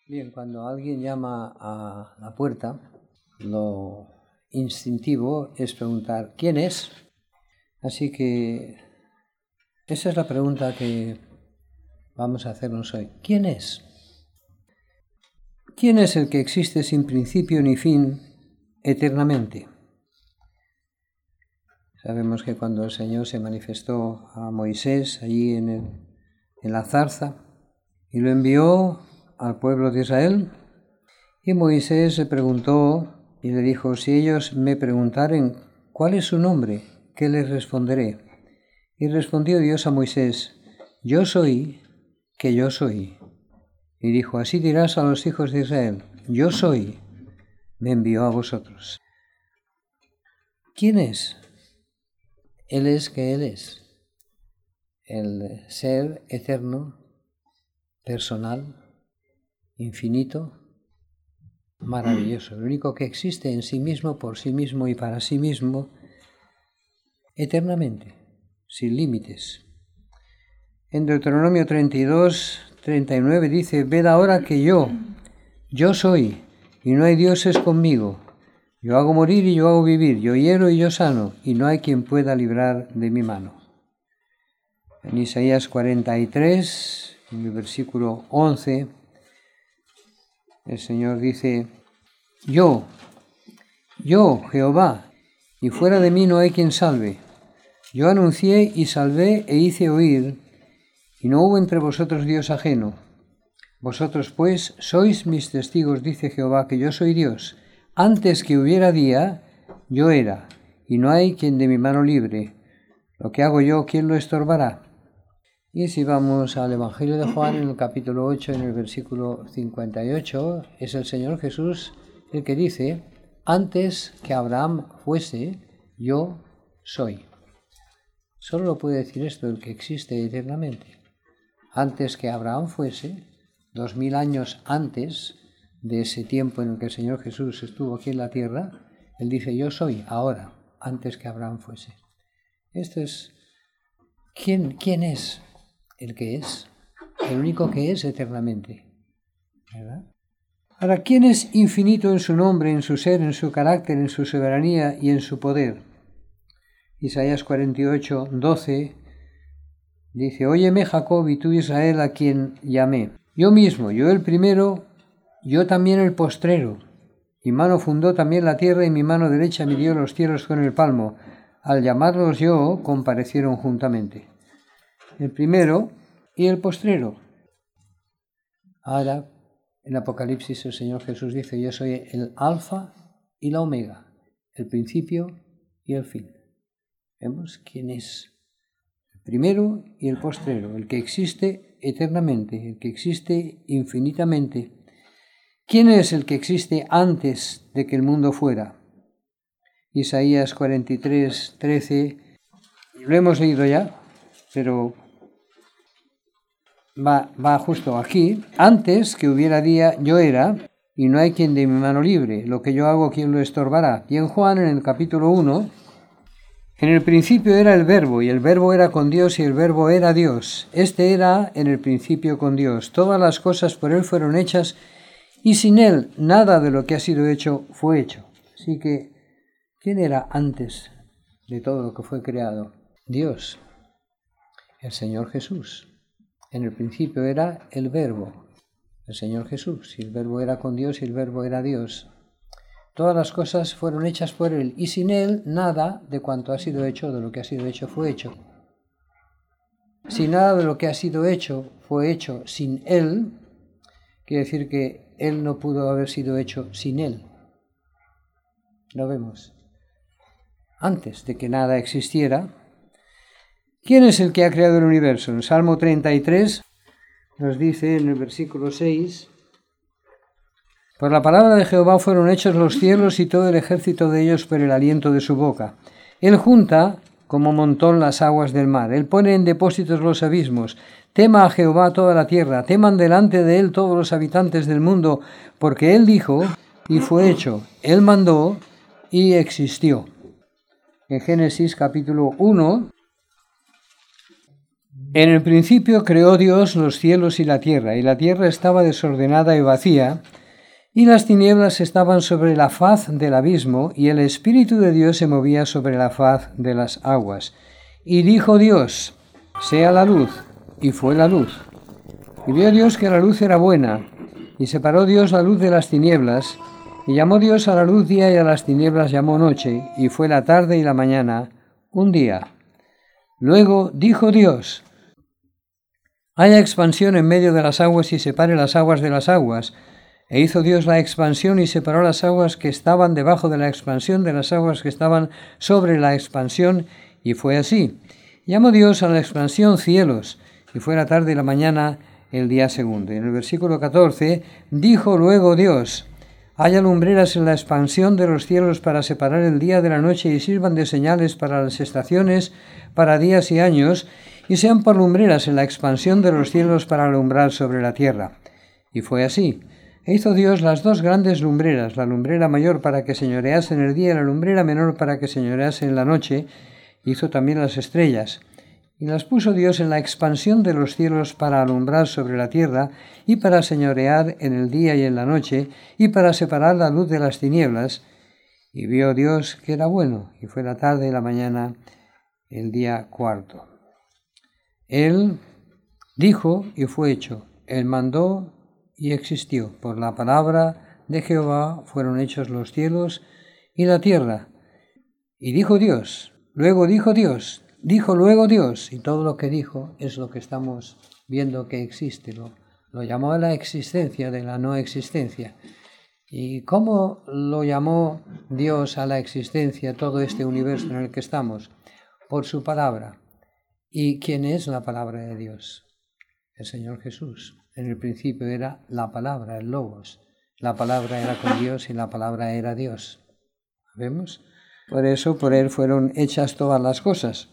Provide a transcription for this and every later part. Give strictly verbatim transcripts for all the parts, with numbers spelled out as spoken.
Bien, cuando alguien llama a la puerta, lo instintivo es preguntar ¿quién es? Así que esa es la pregunta que vamos a hacernos hoy. ¿Quién es? ¿Quién es el que existe sin principio ni fin eternamente? Sabemos que cuando el Señor se manifestó a Moisés allí en, el, en la zarza y lo envió al pueblo de Israel, y Moisés le preguntó y le dijo, si ellos me preguntaren cuál es su nombre, ¿qué les responderé? Y respondió Dios a Moisés, yo soy que yo soy. Y dijo, así dirás a los hijos de Israel, yo soy, me envió a vosotros. ¿Quién es? Él es que Él es, el ser eterno, personal, infinito, maravilloso, el único que existe en sí mismo, por sí mismo y para sí mismo, eternamente, sin límites. En Deuteronomio treinta y dos, treinta y nueve dice, ved ahora que yo, yo soy, y no hay dioses conmigo. Yo hago morir y yo hago vivir, yo hiero y yo sano, y no hay quien pueda librar de mi mano. En Isaías cuarenta y tres, en el versículo once, el Señor dice, yo, yo, Jehová, y fuera de mí no hay quien salve. Yo anuncié y salvé e hice oír, y no hubo entre vosotros Dios ajeno. Vosotros pues sois mis testigos, dice Jehová, que yo soy Dios. Antes que hubiera día, yo era, y no hay quien de mi mano libre. Lo que hago yo, ¿quién lo estorbará? Y si vamos al Evangelio de Juan, en el capítulo ocho, en el versículo cincuenta y ocho, es el Señor Jesús el que dice, antes que Abraham fuese, yo soy. Solo lo puede decir esto el que existe eternamente. Antes que Abraham fuese, dos mil años antes de ese tiempo en el que el Señor Jesús estuvo aquí en la tierra, Él dice, yo soy ahora, antes que Abraham fuese. Esto es, ¿quién, quién es? El que es, el único que es eternamente, ¿verdad? Ahora, ¿quién es infinito en su nombre, en su ser, en su carácter, en su soberanía y en su poder? Isaías cuarenta y ocho, doce dice, óyeme Jacob y tú Israel a quien llamé. Yo mismo, yo el primero, yo también el postrero. Mi mano fundó también la tierra y mi mano derecha midió los cielos con el palmo. Al llamarlos yo, comparecieron juntamente. El primero y el postrero. Ahora, en Apocalipsis el Señor Jesús dice, yo soy el alfa y la omega, el principio y el fin. ¿Vemos quién es? El primero y el postrero, el que existe eternamente, el que existe infinitamente. ¿Quién es el que existe antes de que el mundo fuera? Isaías cuarenta y tres, trece, lo hemos leído ya, pero Va, va justo aquí. Antes que hubiera día, yo era, y no hay quien de mi mano libre. Lo que yo hago, ¿quién lo estorbará? Y en Juan, en el capítulo uno, en el principio era el Verbo, y el Verbo era con Dios, y el Verbo era Dios. Este era en el principio con Dios. Todas las cosas por Él fueron hechas, y sin Él nada de lo que ha sido hecho fue hecho. Así que, ¿quién era antes de todo lo que fue creado? Dios, el Señor Jesús. En el principio era el Verbo, el Señor Jesús, y el Verbo era con Dios y el Verbo era Dios. Todas las cosas fueron hechas por Él, y sin Él nada de cuanto ha sido hecho, de lo que ha sido hecho, fue hecho. Si nada de lo que ha sido hecho fue hecho sin Él, quiere decir que Él no pudo haber sido hecho sin Él. Lo vemos. Antes de que nada existiera, ¿quién es el que ha creado el universo? En Salmo treinta y tres nos dice en el versículo seis, por la palabra de Jehová fueron hechos los cielos y todo el ejército de ellos por el aliento de su boca. Él junta como montón las aguas del mar, Él pone en depósitos los abismos. Tema a Jehová toda la tierra, teman delante de Él todos los habitantes del mundo, porque Él dijo y fue hecho, Él mandó y existió. En Génesis capítulo uno, En el principio creó Dios los cielos y la tierra, y la tierra estaba desordenada y vacía, y las tinieblas estaban sobre la faz del abismo, y el Espíritu de Dios se movía sobre la faz de las aguas. Y dijo Dios, sea la luz, y fue la luz. Y vio Dios que la luz era buena, y separó Dios la luz de las tinieblas, y llamó Dios a la luz día y a las tinieblas llamó noche, y fue la tarde y la mañana un día. Luego dijo Dios, haya expansión en medio de las aguas y separe las aguas de las aguas. E hizo Dios la expansión y separó las aguas que estaban debajo de la expansión de las aguas que estaban sobre la expansión, y fue así. Llamó Dios a la expansión cielos, y fue la tarde y la mañana el día segundo. Y en el versículo catorce, dijo luego Dios, haya lumbreras en la expansión de los cielos para separar el día de la noche y sirvan de señales para las estaciones, para días y años, y sean por lumbreras en la expansión de los cielos para alumbrar sobre la tierra. Y fue así. E hizo Dios las dos grandes lumbreras, la lumbrera mayor para que señorease en el día y la lumbrera menor para que señorease en la noche. Hizo también las estrellas. Y las puso Dios en la expansión de los cielos para alumbrar sobre la tierra, y para señorear en el día y en la noche, y para separar la luz de las tinieblas. Y vio Dios que era bueno, y fue la tarde y la mañana el día cuarto. Él dijo y fue hecho. Él mandó y existió. Por la palabra de Jehová fueron hechos los cielos y la tierra. Y dijo Dios, luego dijo Dios, dijo luego Dios, y todo lo que dijo es lo que estamos viendo que existe. Lo, lo llamó a la existencia de la no existencia. ¿Y cómo lo llamó Dios a la existencia todo este universo en el que estamos? Por su palabra. ¿Y quién es la palabra de Dios? El Señor Jesús. En el principio era la palabra, el Logos. La palabra era con Dios y la palabra era Dios. ¿Vemos? Por eso, por Él fueron hechas todas las cosas.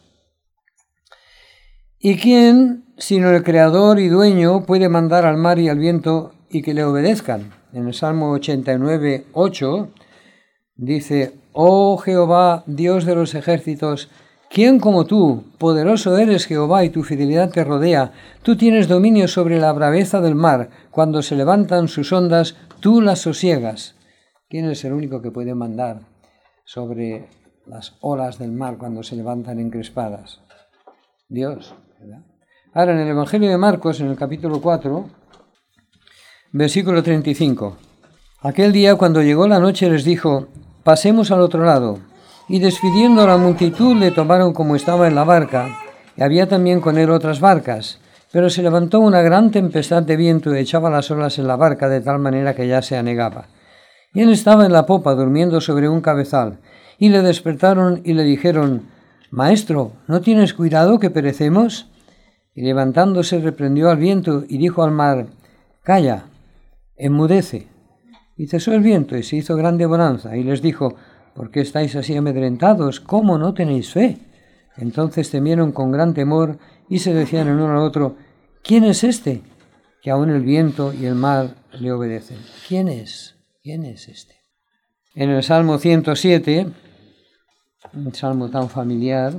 ¿Y quién, sino el Creador y Dueño, puede mandar al mar y al viento y que le obedezcan? En el Salmo ochenta y nueve, ocho, dice, oh Jehová, Dios de los ejércitos, ¿quién como tú? Poderoso eres Jehová y tu fidelidad te rodea. Tú tienes dominio sobre la braveza del mar. Cuando se levantan sus ondas, tú las sosiegas. ¿Quién es el único que puede mandar sobre las olas del mar cuando se levantan encrespadas? Dios, ¿verdad? Ahora, en el Evangelio de Marcos, en el capítulo cuatro, versículo treinta y cinco. Aquel día, cuando llegó la noche, les dijo, pasemos al otro lado. Y despidiendo a la multitud, le tomaron como estaba en la barca, y había también con él otras barcas. Pero se levantó una gran tempestad de viento y echaba las olas en la barca, de tal manera que ya se anegaba. Y él estaba en la popa, durmiendo sobre un cabezal. Y le despertaron y le dijeron, Maestro, ¿no tienes cuidado que perecemos? Y levantándose reprendió al viento y dijo al mar, Calla, enmudece. Y cesó el viento y se hizo grande bonanza. Y les dijo, ¿por qué estáis así amedrentados? ¿Cómo no tenéis fe? Entonces temieron con gran temor y se decían el uno al otro, ¿quién es este? Que aun el viento y el mar le obedecen. ¿Quién es? ¿Quién es este? En el Salmo ciento siete, un salmo tan familiar,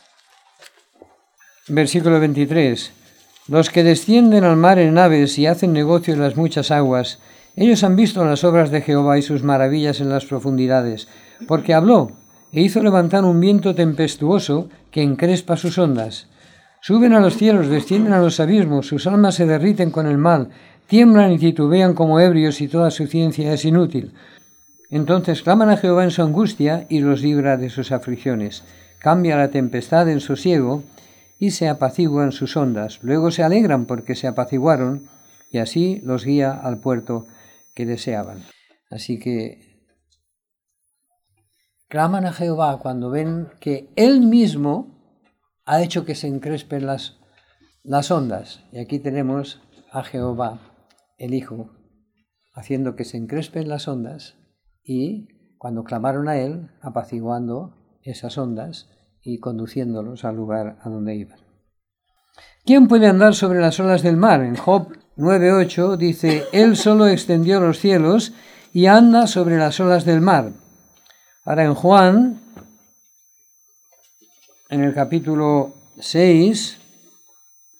versículo veintitrés, los que descienden al mar en naves y hacen negocio en las muchas aguas, ellos han visto las obras de Jehová y sus maravillas en las profundidades, porque habló e hizo levantar un viento tempestuoso que encrespa sus ondas. Suben a los cielos, descienden a los abismos, sus almas se derriten con el mal, tiemblan y titubean como ebrios y toda su ciencia es inútil. Entonces claman a Jehová en su angustia y los libra de sus aflicciones. Cambia la tempestad en sosiego y se apaciguan sus ondas. Luego se alegran porque se apaciguaron y así los guía al puerto que deseaban. Así que claman a Jehová cuando ven que Él mismo ha hecho que se encrespen las, las ondas. Y aquí tenemos a Jehová, el Hijo, haciendo que se encrespen las ondas y, cuando clamaron a Él, apaciguando esas ondas y conduciéndolos al lugar a donde iban. ¿Quién puede andar sobre las olas del mar? En Job nueve ocho dice, Él solo extendió los cielos y anda sobre las olas del mar. Ahora en Juan, en el capítulo seis,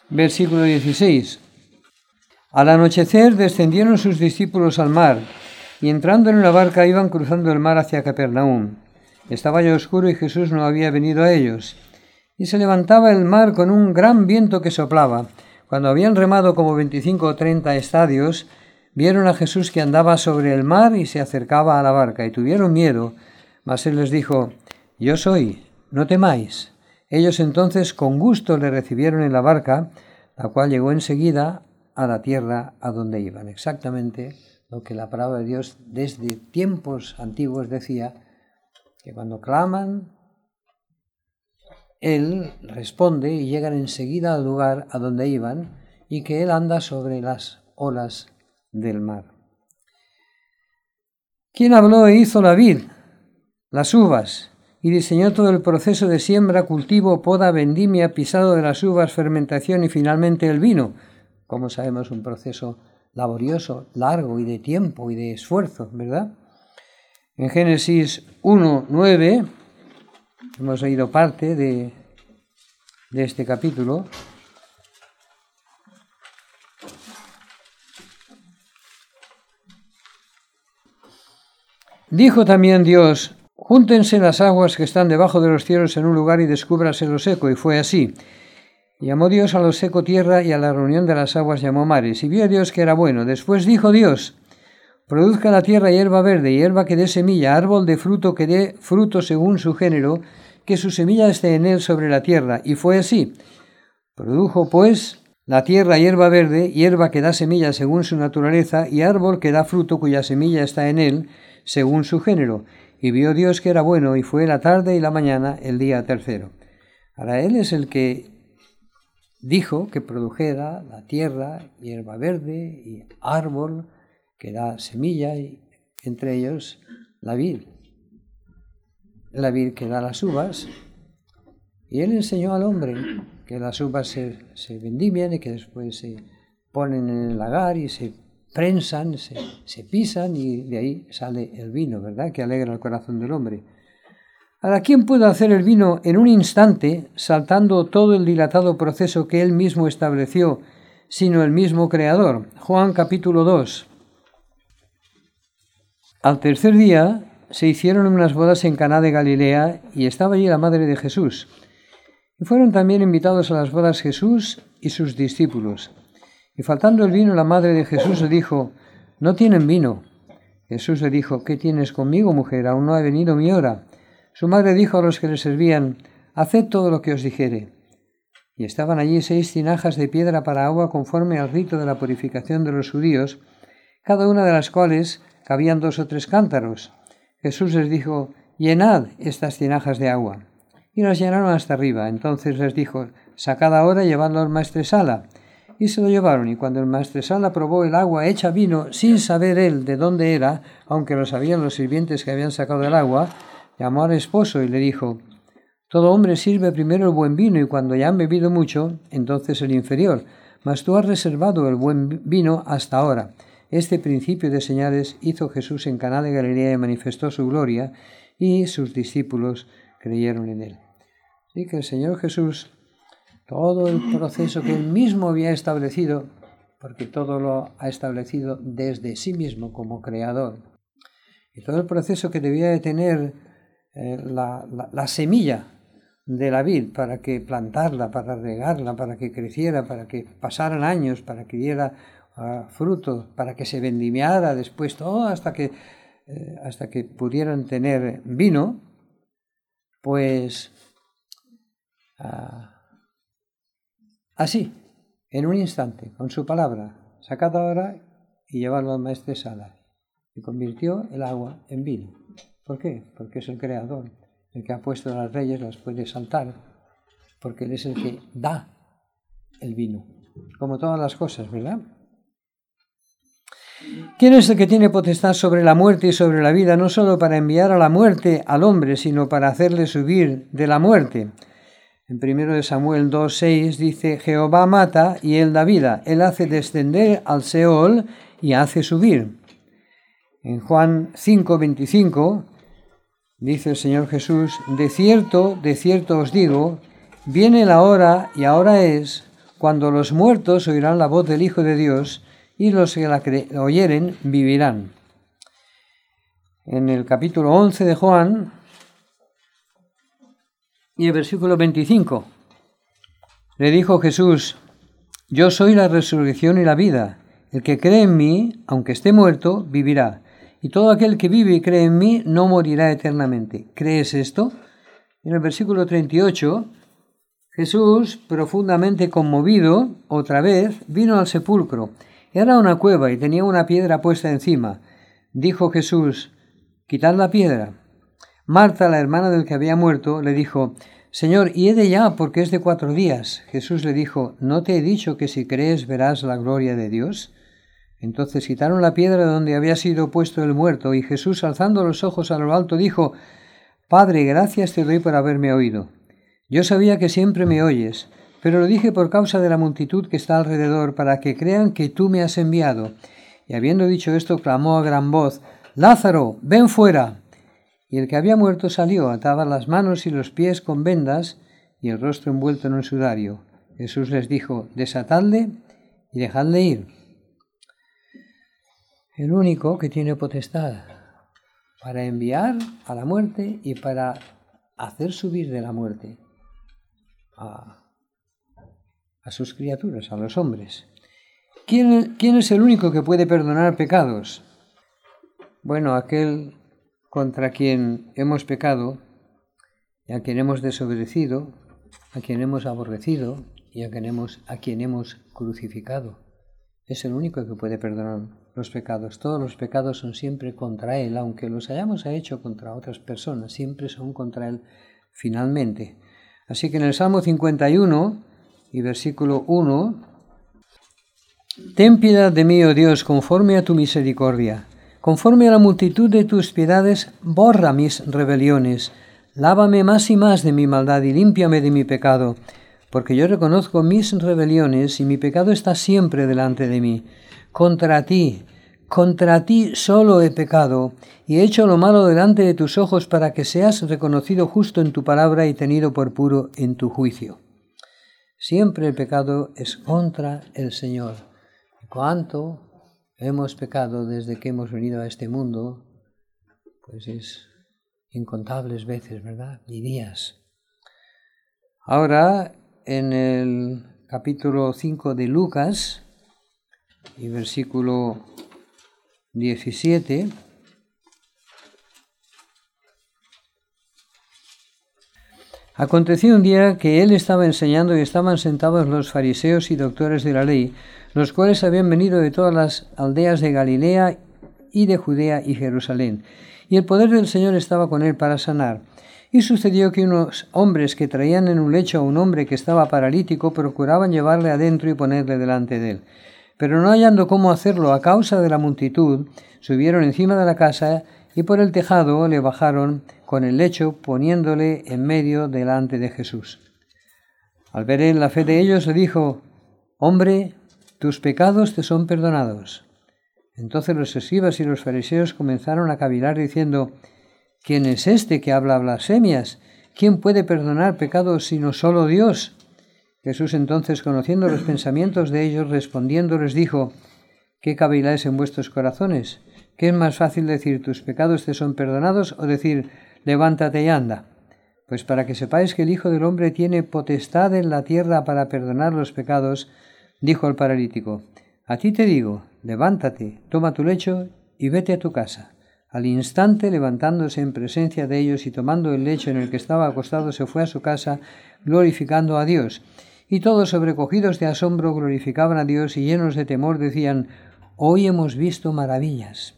Versículo dieciséis. Al anochecer descendieron sus discípulos al mar, y entrando en una barca iban cruzando el mar hacia Capernaum. Estaba ya oscuro y Jesús no había venido a ellos. Y se levantaba el mar con un gran viento que soplaba. Cuando habían remado como veinticinco o treinta estadios, vieron a Jesús que andaba sobre el mar y se acercaba a la barca, y tuvieron miedo. Mas él les dijo: Yo soy, no temáis. Ellos entonces con gusto le recibieron en la barca, la cual llegó enseguida a la tierra a donde iban. Exactamente lo que la palabra de Dios desde tiempos antiguos decía, que cuando claman, Él responde y llegan enseguida al lugar a donde iban, y que Él anda sobre las olas del mar. ¿Quién habló e hizo la vid, las uvas, y diseñó todo el proceso de siembra, cultivo, poda, vendimia, pisado de las uvas, fermentación y finalmente el vino? Como sabemos, un proceso laborioso, largo y de tiempo y de esfuerzo, ¿verdad? En Génesis uno, nueve, hemos leído parte de, de este capítulo. Dijo también Dios: Júntense las aguas que están debajo de los cielos en un lugar y descúbrase lo seco. Y fue así. Y llamó Dios a lo seco tierra, y a la reunión de las aguas llamó mares. Y vio Dios que era bueno. Después dijo Dios: Produzca la tierra hierba verde, hierba que dé semilla, árbol de fruto que dé fruto según su género, que su semilla esté en él sobre la tierra. Y fue así. Produjo pues la tierra hierba verde, hierba que da semilla según su naturaleza, y árbol que da fruto cuya semilla está en él según su género. Y vio Dios que era bueno, y fue la tarde y la mañana el día tercero. Ahora Él es el que dijo que produjera la tierra hierba verde y árbol que da semilla, y entre ellos la vid. La vid que da las uvas. Y Él enseñó al hombre que las uvas se, se vendimian y que después se ponen en el lagar y se prensan, se, se pisan, y de ahí sale el vino, ¿verdad?, que alegra el corazón del hombre. Ahora, ¿quién pudo hacer el vino en un instante, saltando todo el dilatado proceso que Él mismo estableció, sino el mismo Creador? Juan capítulo dos. Al tercer día se hicieron unas bodas en Caná de Galilea, y estaba allí la madre de Jesús. Y fueron también invitados a las bodas Jesús y sus discípulos. Y faltando el vino, la madre de Jesús le dijo: No tienen vino. Jesús le dijo: ¿Qué tienes conmigo, mujer? Aún no ha venido mi hora. Su madre dijo a los que le servían: Haced todo lo que os dijere. Y estaban allí seis tinajas de piedra para agua conforme al rito de la purificación de los judíos, cada una de las cuales cabían dos o tres cántaros. Jesús les dijo: Llenad estas tinajas de agua. Y las llenaron hasta arriba. Entonces les dijo: Sacad ahora y llevadlo al maestresala. Y se lo llevaron, y cuando el maestresala probó el agua hecha vino, sin saber él de dónde era, aunque lo sabían los sirvientes que habían sacado el agua, llamó al esposo y le dijo: Todo hombre sirve primero el buen vino, y cuando ya han bebido mucho, entonces el inferior. Mas tú has reservado el buen vino hasta ahora. Este principio de señales hizo Jesús en Caná de Galilea y manifestó su gloria, y sus discípulos creyeron en él. Así que el Señor Jesús, todo el proceso que Él mismo había establecido, porque todo lo ha establecido desde sí mismo como creador, y todo el proceso que debía de tener eh, la, la, la semilla de la vid para que plantarla, para regarla, para que creciera, para que pasaran años, para que diera uh, fruto, para que se vendimiara después, todo hasta que, eh, hasta que pudieran tener vino, pues uh, así, en un instante, con su palabra, sacad ahora y llevarlo al maestresala. Y convirtió el agua en vino. ¿Por qué? Porque es el creador. El que ha puesto a las reyes las puede saltar, porque Él es el que da el vino. Como todas las cosas, ¿verdad? ¿Quién es el que tiene potestad sobre la muerte y sobre la vida, no solo para enviar a la muerte al hombre, sino para hacerle subir de la muerte? En primero de Samuel dos, seis dice: Jehová mata y Él da vida. Él hace descender al Seol y hace subir. En Juan cinco, veinticinco dice el Señor Jesús: De cierto, de cierto os digo, viene la hora, y ahora es, cuando los muertos oirán la voz del Hijo de Dios, y los que la oyeren vivirán. En el capítulo once de Juan, y el versículo veinticinco, le dijo Jesús: yo soy la resurrección y la vida. El que cree en mí, aunque esté muerto, vivirá. Y todo aquel que vive y cree en mí no morirá eternamente. ¿Crees esto? En el versículo treinta y ocho, Jesús, profundamente conmovido, otra vez, vino al sepulcro. Era una cueva y tenía una piedra puesta encima. Dijo Jesús: quitad la piedra. Marta, la hermana del que había muerto, le dijo: Señor, hiede ya, porque es de cuatro días. Jesús le dijo: ¿no te he dicho que si crees verás la gloria de Dios? Entonces quitaron la piedra donde había sido puesto el muerto, y Jesús, alzando los ojos a lo alto, dijo: Padre, gracias te doy por haberme oído. Yo sabía que siempre me oyes, pero lo dije por causa de la multitud que está alrededor, para que crean que tú me has enviado. Y habiendo dicho esto, clamó a gran voz: Lázaro, ven fuera. Y el que había muerto salió, atadas las manos y los pies con vendas, y el rostro envuelto en un sudario. Jesús les dijo: desatadle y dejadle ir. El único que tiene potestad para enviar a la muerte y para hacer subir de la muerte a, a sus criaturas, a los hombres. ¿Quién, ¿Quién es el único que puede perdonar pecados? Bueno, aquel contra quien hemos pecado, y a quien hemos desobedecido, a quien hemos aborrecido y a quien hemos, a quien hemos crucificado. Es el único que puede perdonar los pecados. Todos los pecados son siempre contra Él, aunque los hayamos hecho contra otras personas, siempre son contra Él finalmente. Así que en el Salmo cincuenta y uno y versículo uno, ten piedad de mí, oh Dios, conforme a tu misericordia. Conforme a la multitud de tus piedades, borra mis rebeliones. Lávame más y más de mi maldad y límpiame de mi pecado, porque yo reconozco mis rebeliones y mi pecado está siempre delante de mí. Contra ti, contra ti solo he pecado y he hecho lo malo delante de tus ojos, para que seas reconocido justo en tu palabra y tenido por puro en tu juicio. Siempre el pecado es contra el Señor. ¿Cuánto hemos pecado desde que hemos venido a este mundo? Pues es incontables veces, ¿verdad? Y días. Ahora, en el capítulo cinco de Lucas, y versículo diecisiete, aconteció un día que él estaba enseñando y estaban sentados los fariseos y doctores de la ley, los cuales habían venido de todas las aldeas de Galilea y de Judea y Jerusalén. Y el poder del Señor estaba con él para sanar. Y sucedió que unos hombres que traían en un lecho a un hombre que estaba paralítico procuraban llevarle adentro y ponerle delante de él. Pero no hallando cómo hacerlo a causa de la multitud, subieron encima de la casa y por el tejado le bajaron con el lecho, poniéndole en medio delante de Jesús. Al ver él la fe de ellos, le dijo: Hombre, tus pecados te son perdonados. Entonces los escribas y los fariseos comenzaron a cavilar diciendo: ¿Quién es este que habla blasfemias? ¿Quién puede perdonar pecados sino solo Dios? Jesús entonces, conociendo los pensamientos de ellos, respondiendo les dijo: ¿Qué caviláis en vuestros corazones? ¿Qué es más fácil decir: tus pecados te son perdonados, o decir: levántate y anda? Pues para que sepáis que el Hijo del Hombre tiene potestad en la tierra para perdonar los pecados, dijo al paralítico: a ti te digo, levántate, toma tu lecho y vete a tu casa. Al instante, levantándose en presencia de ellos y tomando el lecho en el que estaba acostado, se fue a su casa, glorificando a Dios. Y todos, sobrecogidos de asombro, glorificaban a Dios, y llenos de temor decían: hoy hemos visto maravillas.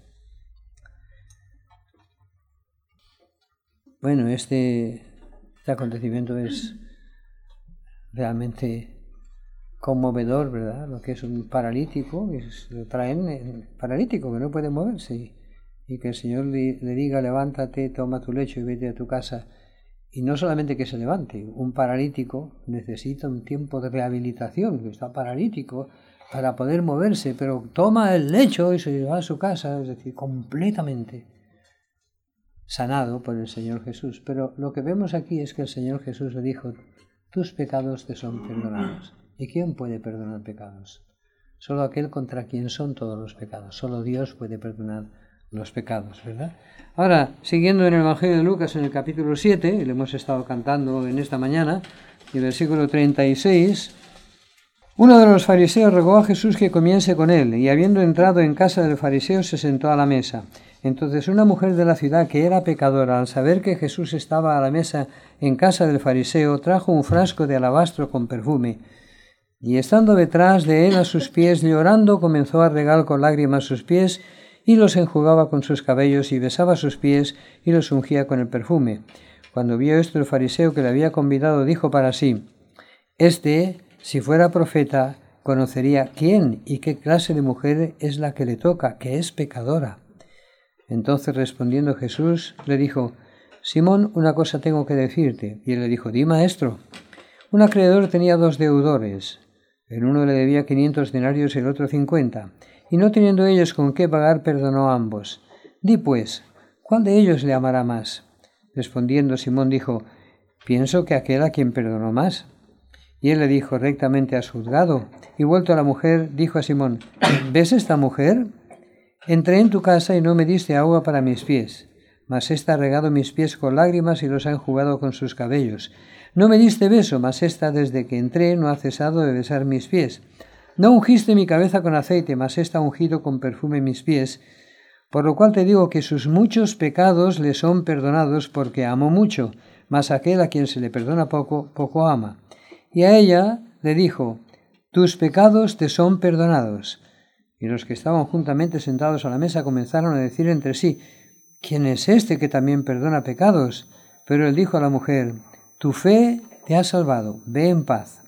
Bueno, este, este acontecimiento es realmente conmovedor, ¿verdad? Lo que es un paralítico, que lo traen en paralítico, que no puede moverse, y que el Señor le, le diga: levántate, toma tu lecho y vete a tu casa. Y no solamente que se levante, un paralítico necesita un tiempo de rehabilitación, que está paralítico, para poder moverse, pero toma el lecho y se va a su casa, es decir, completamente sanado por el Señor Jesús. Pero lo que vemos aquí es que el Señor Jesús le dijo: tus pecados te son perdonados. ¿Y quién puede perdonar pecados? Solo aquel contra quien son todos los pecados. Solo Dios puede perdonar los pecados, ¿verdad? Ahora, siguiendo en el Evangelio de Lucas, en el capítulo siete, y lo hemos estado cantando en esta mañana, y el versículo treinta y seis, uno de los fariseos rogó a Jesús que comiese con él, y habiendo entrado en casa del fariseo, se sentó a la mesa. Entonces una mujer de la ciudad que era pecadora, al saber que Jesús estaba a la mesa en casa del fariseo, trajo un frasco de alabastro con perfume, y estando detrás de él a sus pies, llorando, comenzó a regar con lágrimas sus pies, y los enjugaba con sus cabellos, y besaba sus pies, y los ungía con el perfume. Cuando vio esto el fariseo que le había convidado, dijo para sí: Este, si fuera profeta, conocería quién y qué clase de mujer es la que le toca, que es pecadora. Entonces respondiendo Jesús, le dijo: Simón, una cosa tengo que decirte. Y él le dijo: Di, maestro. Un acreedor tenía dos deudores. El uno le debía quinientos denarios y el otro cincuenta. Y no teniendo ellos con qué pagar, perdonó a ambos. Di pues, ¿cuál de ellos le amará más? Respondiendo Simón dijo: Pienso que aquel a quien perdonó más. Y él le dijo: Rectamente has juzgado. Y vuelto a la mujer, dijo a Simón: ¿Ves esta mujer? Entré en tu casa y no me diste agua para mis pies, mas ésta ha regado mis pies con lágrimas y los ha enjugado con sus cabellos. No me diste beso, mas ésta desde que entré no ha cesado de besar mis pies. No ungiste mi cabeza con aceite, mas ésta ha ungido con perfume mis pies. Por lo cual te digo que sus muchos pecados le son perdonados, porque amó mucho, mas aquel a quien se le perdona poco, poco ama. Y a ella le dijo: Tus pecados te son perdonados. Y los que estaban juntamente sentados a la mesa comenzaron a decir entre sí: ¿Quién es este que también perdona pecados? Pero él dijo a la mujer: Tu fe te ha salvado, ve en paz.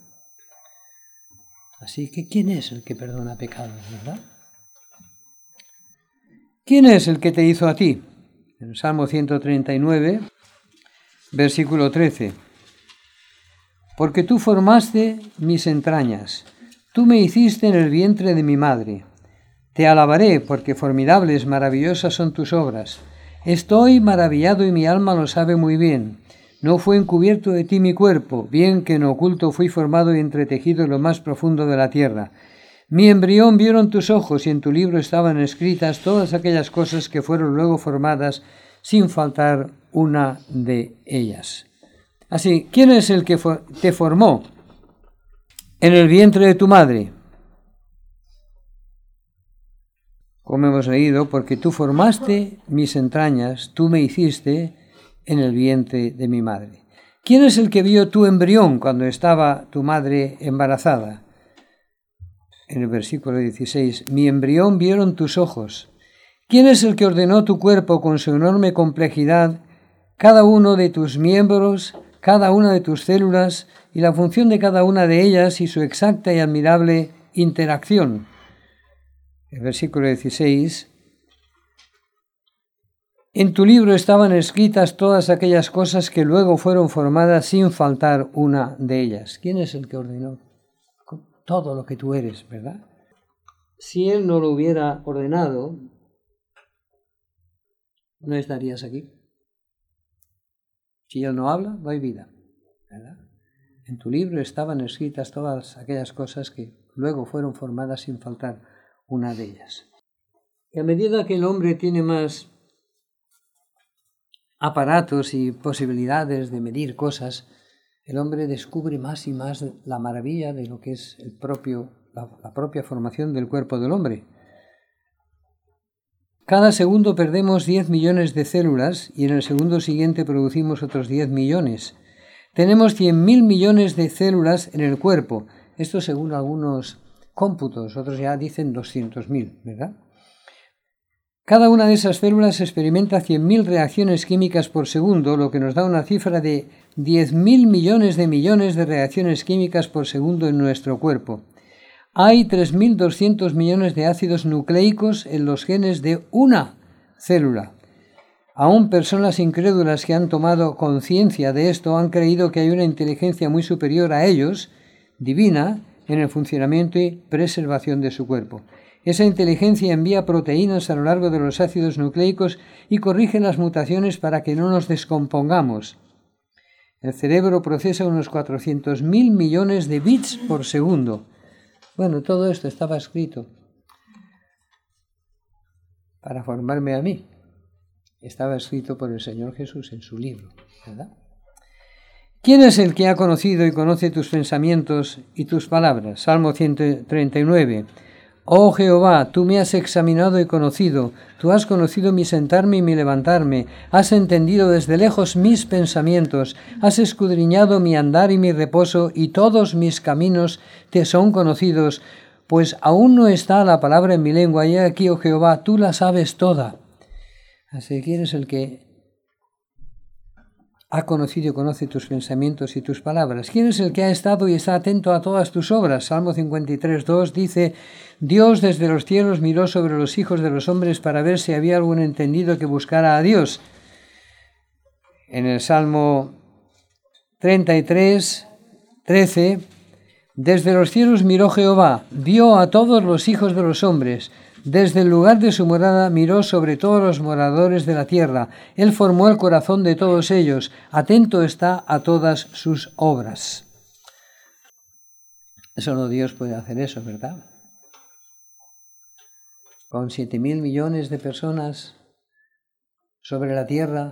Así que, ¿quién es el que perdona pecados, verdad? ¿Quién es el que te hizo a ti? En el Salmo ciento treinta y nueve, versículo trece. Porque tú formaste mis entrañas, tú me hiciste en el vientre de mi madre. Te alabaré, porque formidables, maravillosas son tus obras. Estoy maravillado y mi alma lo sabe muy bien. No fue encubierto de ti mi cuerpo, bien que en oculto fui formado y entretejido en lo más profundo de la tierra. Mi embrión vieron tus ojos, y en tu libro estaban escritas todas aquellas cosas que fueron luego formadas, sin faltar una de ellas. Así, ¿quién es el que for- te formó en el vientre de tu madre? Como hemos leído, porque tú formaste mis entrañas, tú me hiciste en el vientre de mi madre. ¿Quién es el que vio tu embrión cuando estaba tu madre embarazada? En el versículo dieciséis, mi embrión vieron tus ojos. ¿Quién es el que ordenó tu cuerpo con su enorme complejidad, cada uno de tus miembros, cada una de tus células, y la función de cada una de ellas y su exacta y admirable interacción? El versículo dieciséis, en tu libro estaban escritas todas aquellas cosas que luego fueron formadas sin faltar una de ellas. ¿Quién es el que ordenó todo lo que tú eres, verdad? Si él no lo hubiera ordenado, no estarías aquí. Si él no habla, no hay vida, ¿verdad? En tu libro estaban escritas todas aquellas cosas que luego fueron formadas sin faltar una de ellas. Y a medida que el hombre tiene más aparatos y posibilidades de medir cosas, el hombre descubre más y más la maravilla de lo que es el propio, la, la propia formación del cuerpo del hombre. Cada segundo perdemos diez millones de células y en el segundo siguiente producimos otros diez millones. Tenemos cien mil millones de células en el cuerpo. Esto según algunos cómputos, otros ya dicen doscientos mil, ¿verdad? Cada una de esas células experimenta cien mil reacciones químicas por segundo, lo que nos da una cifra de diez mil millones de millones de reacciones químicas por segundo en nuestro cuerpo. Hay tres mil doscientos millones de ácidos nucleicos en los genes de una célula. Aún personas incrédulas que han tomado conciencia de esto han creído que hay una inteligencia muy superior a ellos, divina, en el funcionamiento y preservación de su cuerpo. Esa inteligencia envía proteínas a lo largo de los ácidos nucleicos y corrige las mutaciones para que no nos descompongamos. El cerebro procesa unos cuatrocientos mil millones de bits por segundo. Bueno, todo esto estaba escrito para formarme a mí. Estaba escrito por el Señor Jesús en su libro, ¿verdad? ¿Quién es el que ha conocido y conoce tus pensamientos y tus palabras? Salmo ciento treinta y nueve. Oh Jehová, tú me has examinado y conocido, tú has conocido mi sentarme y mi levantarme, has entendido desde lejos mis pensamientos, has escudriñado mi andar y mi reposo, y todos mis caminos te son conocidos, pues aún no está la palabra en mi lengua, y aquí, oh Jehová, tú la sabes toda. Así que eres el que ha conocido y conoce tus pensamientos y tus palabras. ¿Quién es el que ha estado y está atento a todas tus obras? Salmo cincuenta y tres, dos dice: Dios desde los cielos miró sobre los hijos de los hombres para ver si había algún entendido que buscara a Dios. En el Salmo treinta y tres, trece, desde los cielos miró Jehová, vio a todos los hijos de los hombres. Desde el lugar de su morada miró sobre todos los moradores de la tierra. Él formó el corazón de todos ellos. Atento está a todas sus obras. Solo Dios puede hacer eso, ¿verdad? Con siete mil millones de personas sobre la tierra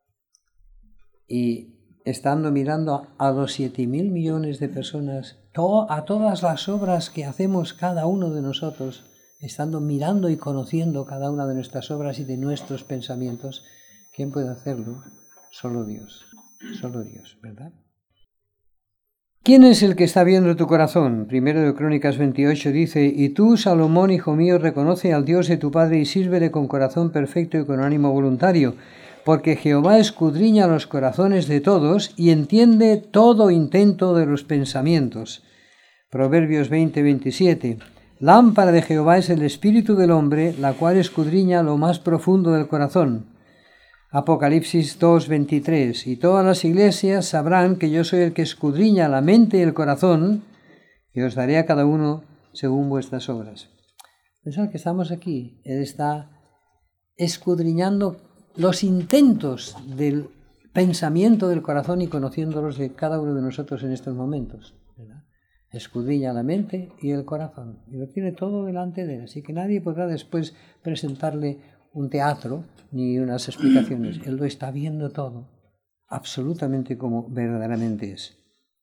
y estando mirando a los siete mil millones de personas, a todas las obras que hacemos cada uno de nosotros, estando mirando y conociendo cada una de nuestras obras y de nuestros pensamientos, ¿quién puede hacerlo? Solo Dios, solo Dios, ¿verdad? ¿Quién es el que está viendo tu corazón? Primero de Crónicas veintiocho dice: Y tú, Salomón, hijo mío, reconoce al Dios de tu Padre y sírvele con corazón perfecto y con ánimo voluntario, porque Jehová escudriña los corazones de todos y entiende todo intento de los pensamientos. Proverbios veinte, veintisiete. Lámpara de Jehová es el espíritu del hombre, la cual escudriña lo más profundo del corazón. Apocalipsis dos, veintitrés. Y todas las iglesias sabrán que yo soy el que escudriña la mente y el corazón, y os daré a cada uno según vuestras obras. Pensad que estamos aquí. Él está escudriñando los intentos del pensamiento del corazón y conociéndolos de cada uno de nosotros en estos momentos, ¿verdad? Escudriña la mente y el corazón, y lo tiene todo delante de él, así que nadie podrá después presentarle un teatro ni unas explicaciones. Él lo está viendo todo, absolutamente como verdaderamente es.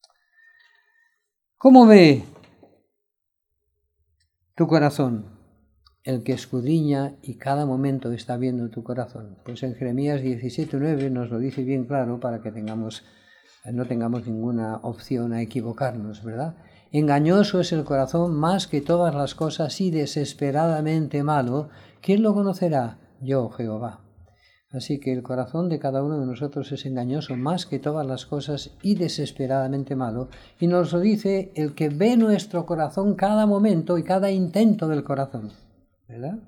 ¿Cómo ve tu corazón? El que escudriña y cada momento está viendo tu corazón. Pues en Jeremías diecisiete, nueve nos lo dice bien claro para que tengamos, no tengamos ninguna opción a equivocarnos, ¿verdad? Engañoso es el corazón más que todas las cosas y desesperadamente malo. ¿Quién lo conocerá? Yo, Jehová. Así que el corazón de cada uno de nosotros es engañoso más que todas las cosas y desesperadamente malo. Y nos lo dice el que ve nuestro corazón cada momento y cada intento del corazón, ¿verdad?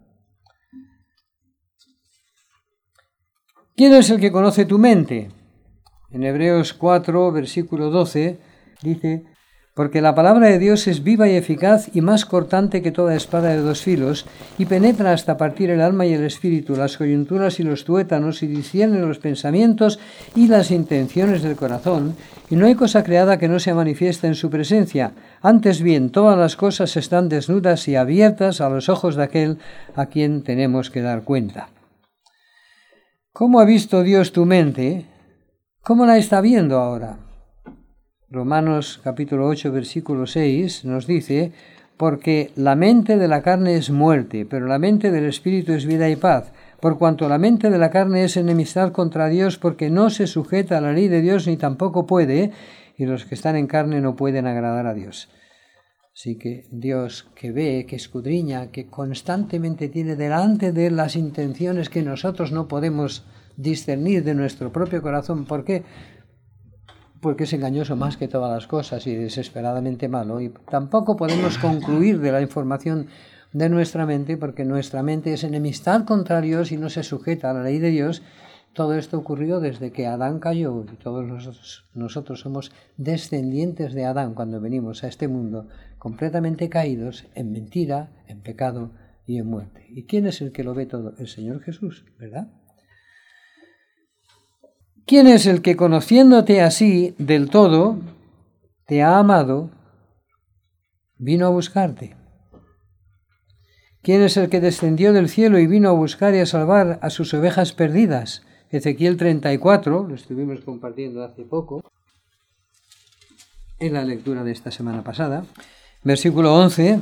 ¿Quién es el que conoce tu mente? En Hebreos cuatro, versículo doce, dice: Porque la palabra de Dios es viva y eficaz y más cortante que toda espada de dos filos, y penetra hasta partir el alma y el espíritu, las coyunturas y los tuétanos, y discierne los pensamientos y las intenciones del corazón, y no hay cosa creada que no sea manifiesta en su presencia. Antes bien, todas las cosas están desnudas y abiertas a los ojos de aquel a quien tenemos que dar cuenta. ¿Cómo ha visto Dios tu mente? ¿Cómo la está viendo ahora? Romanos capítulo ocho, versículo seis nos dice: Porque la mente de la carne es muerte, pero la mente del espíritu es vida y paz. Por cuanto la mente de la carne es enemistad contra Dios, porque no se sujeta a la ley de Dios ni tampoco puede, y los que están en carne no pueden agradar a Dios. Así que Dios, que ve, que escudriña, que constantemente tiene delante de él las intenciones que nosotros no podemos discernir de nuestro propio corazón. ¿Por qué? Porque es engañoso más que todas las cosas y desesperadamente malo, y tampoco podemos concluir de la información de nuestra mente, porque nuestra mente es enemistad contra Dios y no se sujeta a la ley de Dios. Todo esto ocurrió desde que Adán cayó, y todos nosotros, nosotros somos descendientes de Adán cuando venimos a este mundo, completamente caídos en mentira, en pecado y en muerte. ¿Y quién es el que lo ve todo? El Señor Jesús, ¿verdad? ¿Quién es el que, conociéndote así del todo, te ha amado, vino a buscarte? ¿Quién es el que descendió del cielo y vino a buscar y a salvar a sus ovejas perdidas? Ezequiel treinta y cuatro, lo estuvimos compartiendo hace poco, en la lectura de esta semana pasada. Versículo once.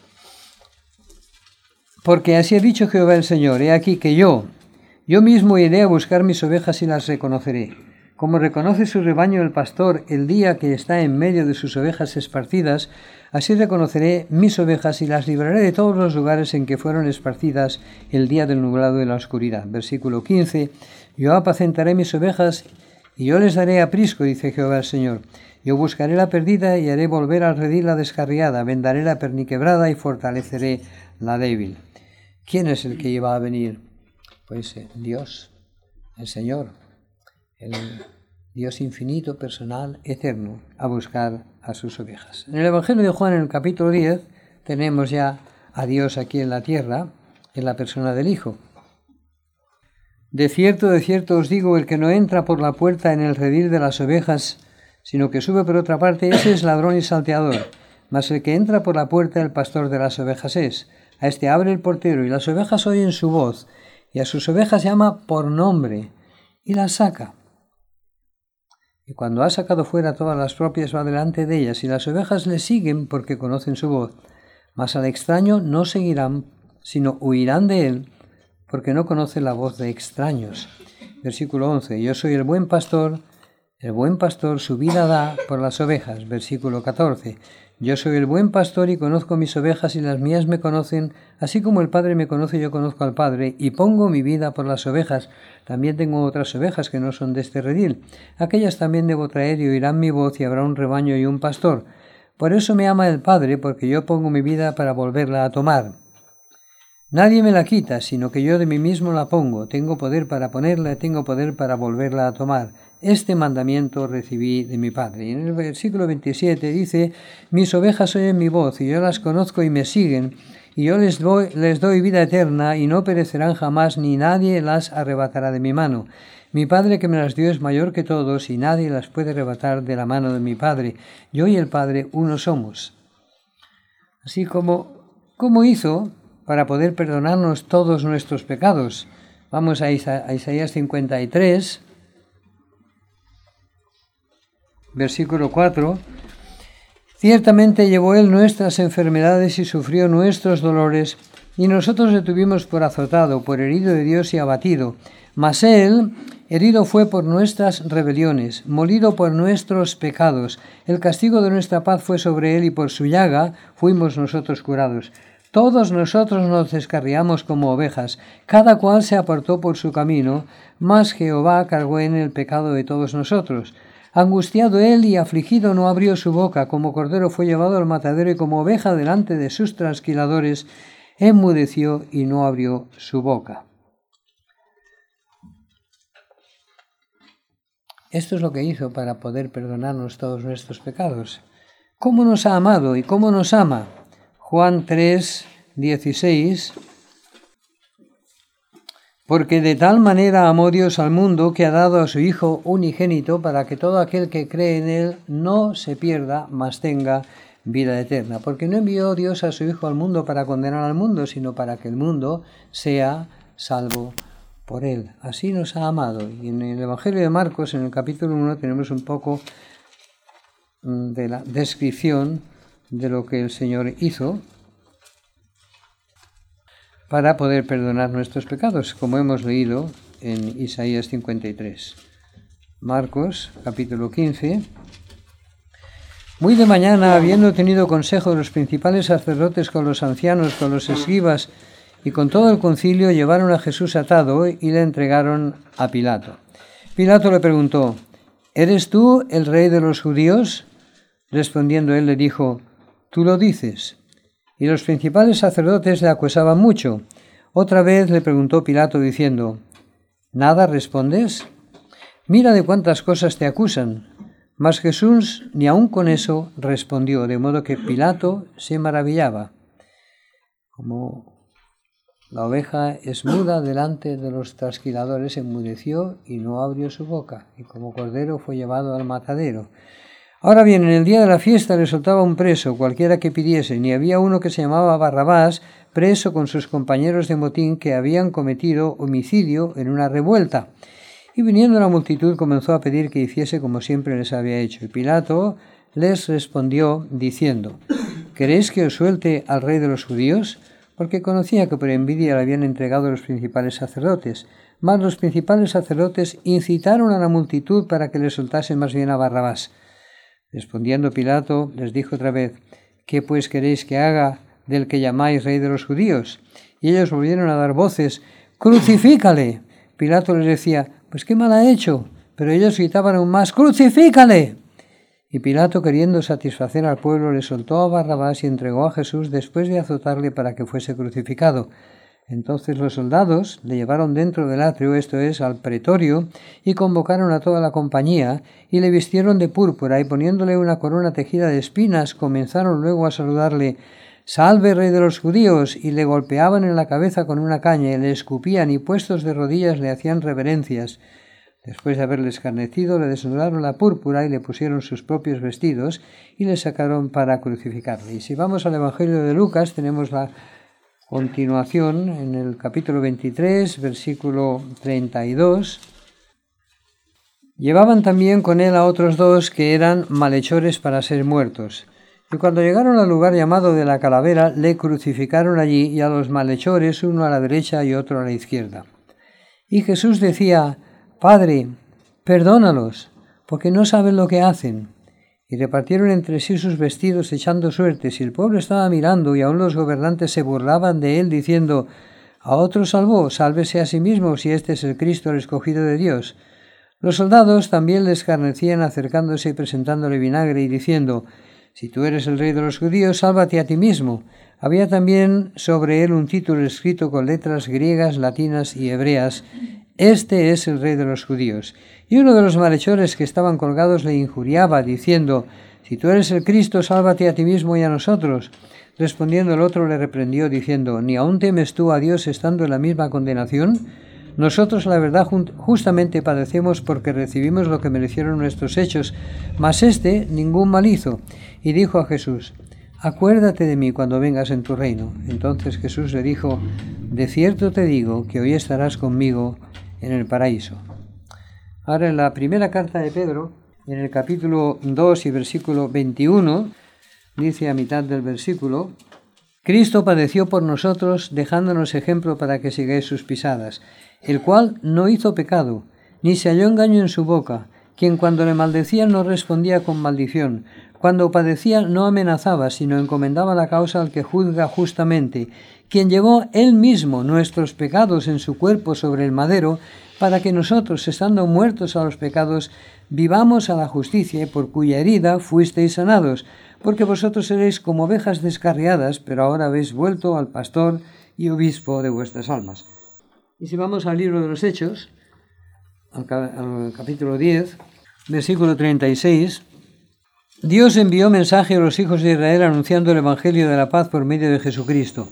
Porque así ha dicho Jehová el Señor, he aquí que yo, yo mismo iré a buscar mis ovejas y las reconoceré. Como reconoce su rebaño el pastor el día que está en medio de sus ovejas esparcidas, así reconoceré mis ovejas y las libraré de todos los lugares en que fueron esparcidas el día del nublado y la oscuridad. Versículo quince. Yo apacentaré mis ovejas y yo les daré aprisco, dice Jehová el Señor. Yo buscaré la perdida y haré volver al redil la descarriada, vendaré la perniquebrada y fortaleceré la débil. ¿Quién es el que iba a venir? Pues eh, Dios, el Señor, el Dios infinito, personal, eterno, a buscar a sus ovejas. En el Evangelio de Juan, en el capítulo diez, tenemos ya a Dios aquí en la tierra, en la persona del Hijo. De cierto, de cierto os digo, el que no entra por la puerta en el redil de las ovejas, sino que sube por otra parte, ese es ladrón y salteador. Mas el que entra por la puerta, el pastor de las ovejas es. A este abre el portero, y las ovejas oyen su voz, y a sus ovejas llama por nombre, y las saca. Y cuando ha sacado fuera todas las propias, va delante de ellas, y las ovejas le siguen porque conocen su voz. Mas al extraño no seguirán, sino huirán de él, porque no conocen la voz de extraños. Versículo once. Yo soy el buen pastor, el buen pastor su vida da por las ovejas. Versículo catorce. Yo soy el buen pastor y conozco mis ovejas y las mías me conocen, así como el Padre me conoce, yo conozco al Padre, y pongo mi vida por las ovejas. También tengo otras ovejas que no son de este redil. Aquellas también debo traer y oirán mi voz, y habrá un rebaño y un pastor. Por eso me ama el Padre, porque yo pongo mi vida para volverla a tomar. Nadie me la quita, sino que yo de mí mismo la pongo. Tengo poder para ponerla y tengo poder para volverla a tomar. Este mandamiento recibí de mi Padre. Y en el versículo veintisiete dice, mis ovejas oyen mi voz, y yo las conozco y me siguen, y yo les doy, les doy vida eterna, y no perecerán jamás, ni nadie las arrebatará de mi mano. Mi Padre que me las dio es mayor que todos, y nadie las puede arrebatar de la mano de mi Padre. Yo y el Padre uno somos. Así como, como hizo para poder perdonarnos todos nuestros pecados. Vamos a, Isa- a Isaías cincuenta y tres, versículo cuatro. Ciertamente llevó él nuestras enfermedades y sufrió nuestros dolores, y nosotros le tuvimos por azotado, por herido de Dios y abatido. Mas él herido fue por nuestras rebeliones, molido por nuestros pecados. El castigo de nuestra paz fue sobre él, y por su llaga fuimos nosotros curados. Todos nosotros nos descarriamos como ovejas, cada cual se apartó por su camino, mas Jehová cargó en el pecado de todos nosotros. Angustiado él y afligido no abrió su boca, como cordero fue llevado al matadero y como oveja delante de sus trasquiladores, enmudeció y no abrió su boca. Esto es lo que hizo para poder perdonarnos todos nuestros pecados. ¿Cómo nos ha amado y cómo nos ama? Juan tres, dieciséis. Porque de tal manera amó Dios al mundo que ha dado a su Hijo unigénito para que todo aquel que cree en él no se pierda, mas tenga vida eterna. Porque no envió Dios a su Hijo al mundo para condenar al mundo, sino para que el mundo sea salvo por él. Así nos ha amado. Y en el Evangelio de Marcos, en el capítulo uno, tenemos un poco de la descripción de lo que el Señor hizo para poder perdonar nuestros pecados, como hemos leído en Isaías cincuenta y tres. Marcos, capítulo quince. Muy de mañana, habiendo tenido consejo de los principales sacerdotes con los ancianos, con los escribas y con todo el concilio, llevaron a Jesús atado y le entregaron a Pilato. Pilato le preguntó, ¿eres tú el rey de los judíos? Respondiendo él le dijo, tú lo dices. Y los principales sacerdotes le acusaban mucho. Otra vez le preguntó Pilato diciendo, ¿nada respondes? Mira de cuántas cosas te acusan. Mas Jesús ni aun con eso respondió, de modo que Pilato se maravillaba. Como La oveja es muda delante de los trasquiladores, enmudeció y no abrió su boca, y como cordero fue llevado al matadero. Ahora bien, en el día de la fiesta le soltaba un preso, cualquiera que pidiesen, y había uno que se llamaba Barrabás, preso con sus compañeros de motín que habían cometido homicidio en una revuelta. Y viniendo la multitud comenzó a pedir que hiciese como siempre les había hecho. Y Pilato les respondió diciendo: ¿Queréis que os suelte al rey de los judíos? Porque conocía que por envidia le habían entregado los principales sacerdotes. Mas los principales sacerdotes incitaron a la multitud para que le soltasen más bien a Barrabás. Respondiendo Pilato les dijo otra vez: ¿Qué pues queréis que haga del que llamáis rey de los judíos? Y ellos volvieron a dar voces: ¡Crucifícale! Pilato les decía: Pues qué mal ha hecho. Pero ellos gritaban aún más: ¡Crucifícale! Y Pilato, queriendo satisfacer al pueblo, le soltó a Barrabás y entregó a Jesús después de azotarle para que fuese crucificado. Entonces los soldados le llevaron dentro del atrio, esto es, al pretorio, y convocaron a toda la compañía, y le vistieron de púrpura, y poniéndole una corona tejida de espinas, comenzaron luego a saludarle: «Salve, rey de los judíos», y le golpeaban en la cabeza con una caña, y le escupían, y puestos de rodillas le hacían reverencias. Después de haberle escarnecido, le desnudaron la púrpura y le pusieron sus propios vestidos y le sacaron para crucificarle. Y si vamos al Evangelio de Lucas, tenemos la continuación en el capítulo veintitrés, versículo treinta y dos. Llevaban también con él a otros dos que eran malhechores para ser muertos. Y cuando llegaron al lugar llamado de la Calavera, le crucificaron allí, y a los malhechores, uno a la derecha y otro a la izquierda. Y Jesús decía: «Padre, perdónalos, porque no saben lo que hacen». Y repartieron entre sí sus vestidos echando suertes, y el pueblo estaba mirando, y aun los gobernantes se burlaban de él, diciendo: «A otro salvó, sálvese a sí mismo, si este es el Cristo, el escogido de Dios». Los soldados también le escarnecían, acercándose y presentándole vinagre, y diciendo: «Si tú eres el rey de los judíos, sálvate a ti mismo». Había también sobre él un título escrito con letras griegas, latinas y hebreas: «Este es el rey de los judíos». Y uno de los malhechores que estaban colgados le injuriaba, diciendo: «Si tú eres el Cristo, sálvate a ti mismo y a nosotros». Respondiendo el otro le reprendió, diciendo: «¿Ni aún temes tú a Dios estando en la misma condenación? Nosotros, la verdad, justamente padecemos porque recibimos lo que merecieron nuestros hechos, mas éste ningún mal hizo». Y dijo a Jesús: «Acuérdate de mí cuando vengas en tu reino». Entonces Jesús le dijo: «De cierto te digo que hoy estarás conmigo en el paraíso». Ahora, en la primera carta de Pedro, en el capítulo dos y versículo veintiuno, dice a mitad del versículo: «Cristo padeció por nosotros, dejándonos ejemplo para que sigáis sus pisadas, el cual no hizo pecado, ni se halló engaño en su boca, quien cuando le maldecían no respondía con maldición, cuando padecía no amenazaba, sino encomendaba la causa al que juzga justamente, quien llevó él mismo nuestros pecados en su cuerpo sobre el madero, para que nosotros, estando muertos a los pecados, vivamos a la justicia, y por cuya herida fuisteis sanados, porque vosotros seréis como ovejas descarriadas, pero ahora habéis vuelto al pastor y obispo de vuestras almas». Y si vamos al libro de los Hechos, al, al capítulo diez, versículo treinta y seis, «Dios envió mensaje a los hijos de Israel anunciando el evangelio de la paz por medio de Jesucristo.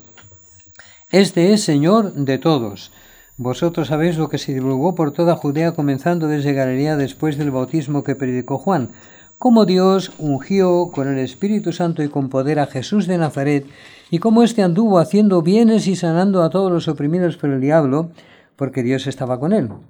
Este es Señor de todos. Vosotros sabéis lo que se divulgó por toda Judea, comenzando desde Galilea después del bautismo que predicó Juan, cómo Dios ungió con el Espíritu Santo y con poder a Jesús de Nazaret, y cómo éste anduvo haciendo bienes y sanando a todos los oprimidos por el diablo, porque Dios estaba con él.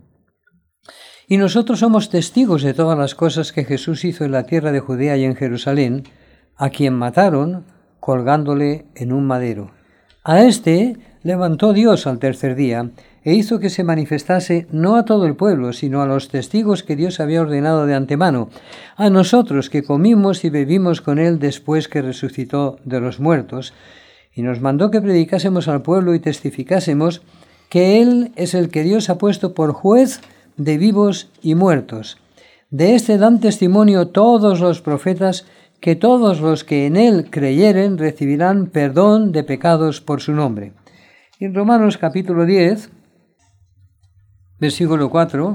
Y nosotros somos testigos de todas las cosas que Jesús hizo en la tierra de Judea y en Jerusalén, a quien mataron colgándole en un madero. A éste levantó Dios al tercer día, e hizo que se manifestase no a todo el pueblo, sino a los testigos que Dios había ordenado de antemano, a nosotros que comimos y bebimos con él después que resucitó de los muertos, y nos mandó que predicásemos al pueblo y testificásemos que él es el que Dios ha puesto por juez de vivos y muertos. De este dan testimonio todos los profetas, que todos los que en él creyeren recibirán perdón de pecados por su nombre». Y en Romanos capítulo diez, versículo cuatro,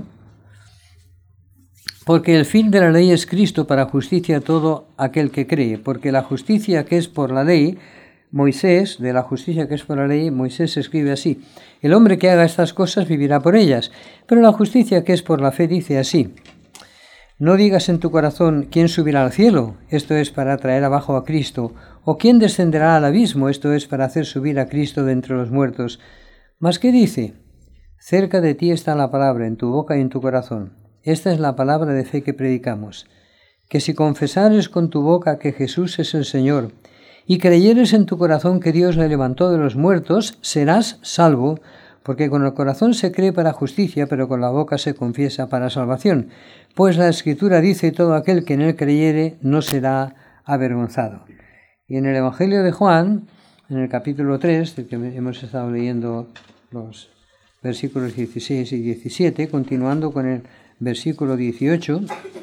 «Porque el fin de la ley es Cristo para justicia a todo aquel que cree, porque la justicia que es por la ley Moisés, de la justicia que es por la ley, Moisés escribe así: el hombre que haga estas cosas vivirá por ellas, pero la justicia que es por la fe dice así: no digas en tu corazón quién subirá al cielo, esto es para traer abajo a Cristo, o quién descenderá al abismo, esto es para hacer subir a Cristo de entre los muertos. ¿Mas qué dice? Cerca de ti está la palabra, en tu boca y en tu corazón. Esta es la palabra de fe que predicamos: que si confesares con tu boca que Jesús es el Señor, y creyeres en tu corazón que Dios le levantó de los muertos, serás salvo, porque con el corazón se cree para justicia, pero con la boca se confiesa para salvación. Pues la Escritura dice: todo aquel que en él creyere no será avergonzado. Y en el Evangelio de Juan, en el capítulo tres, del que hemos estado leyendo los versículos dieciséis y diecisiete, continuando con el versículo dieciocho,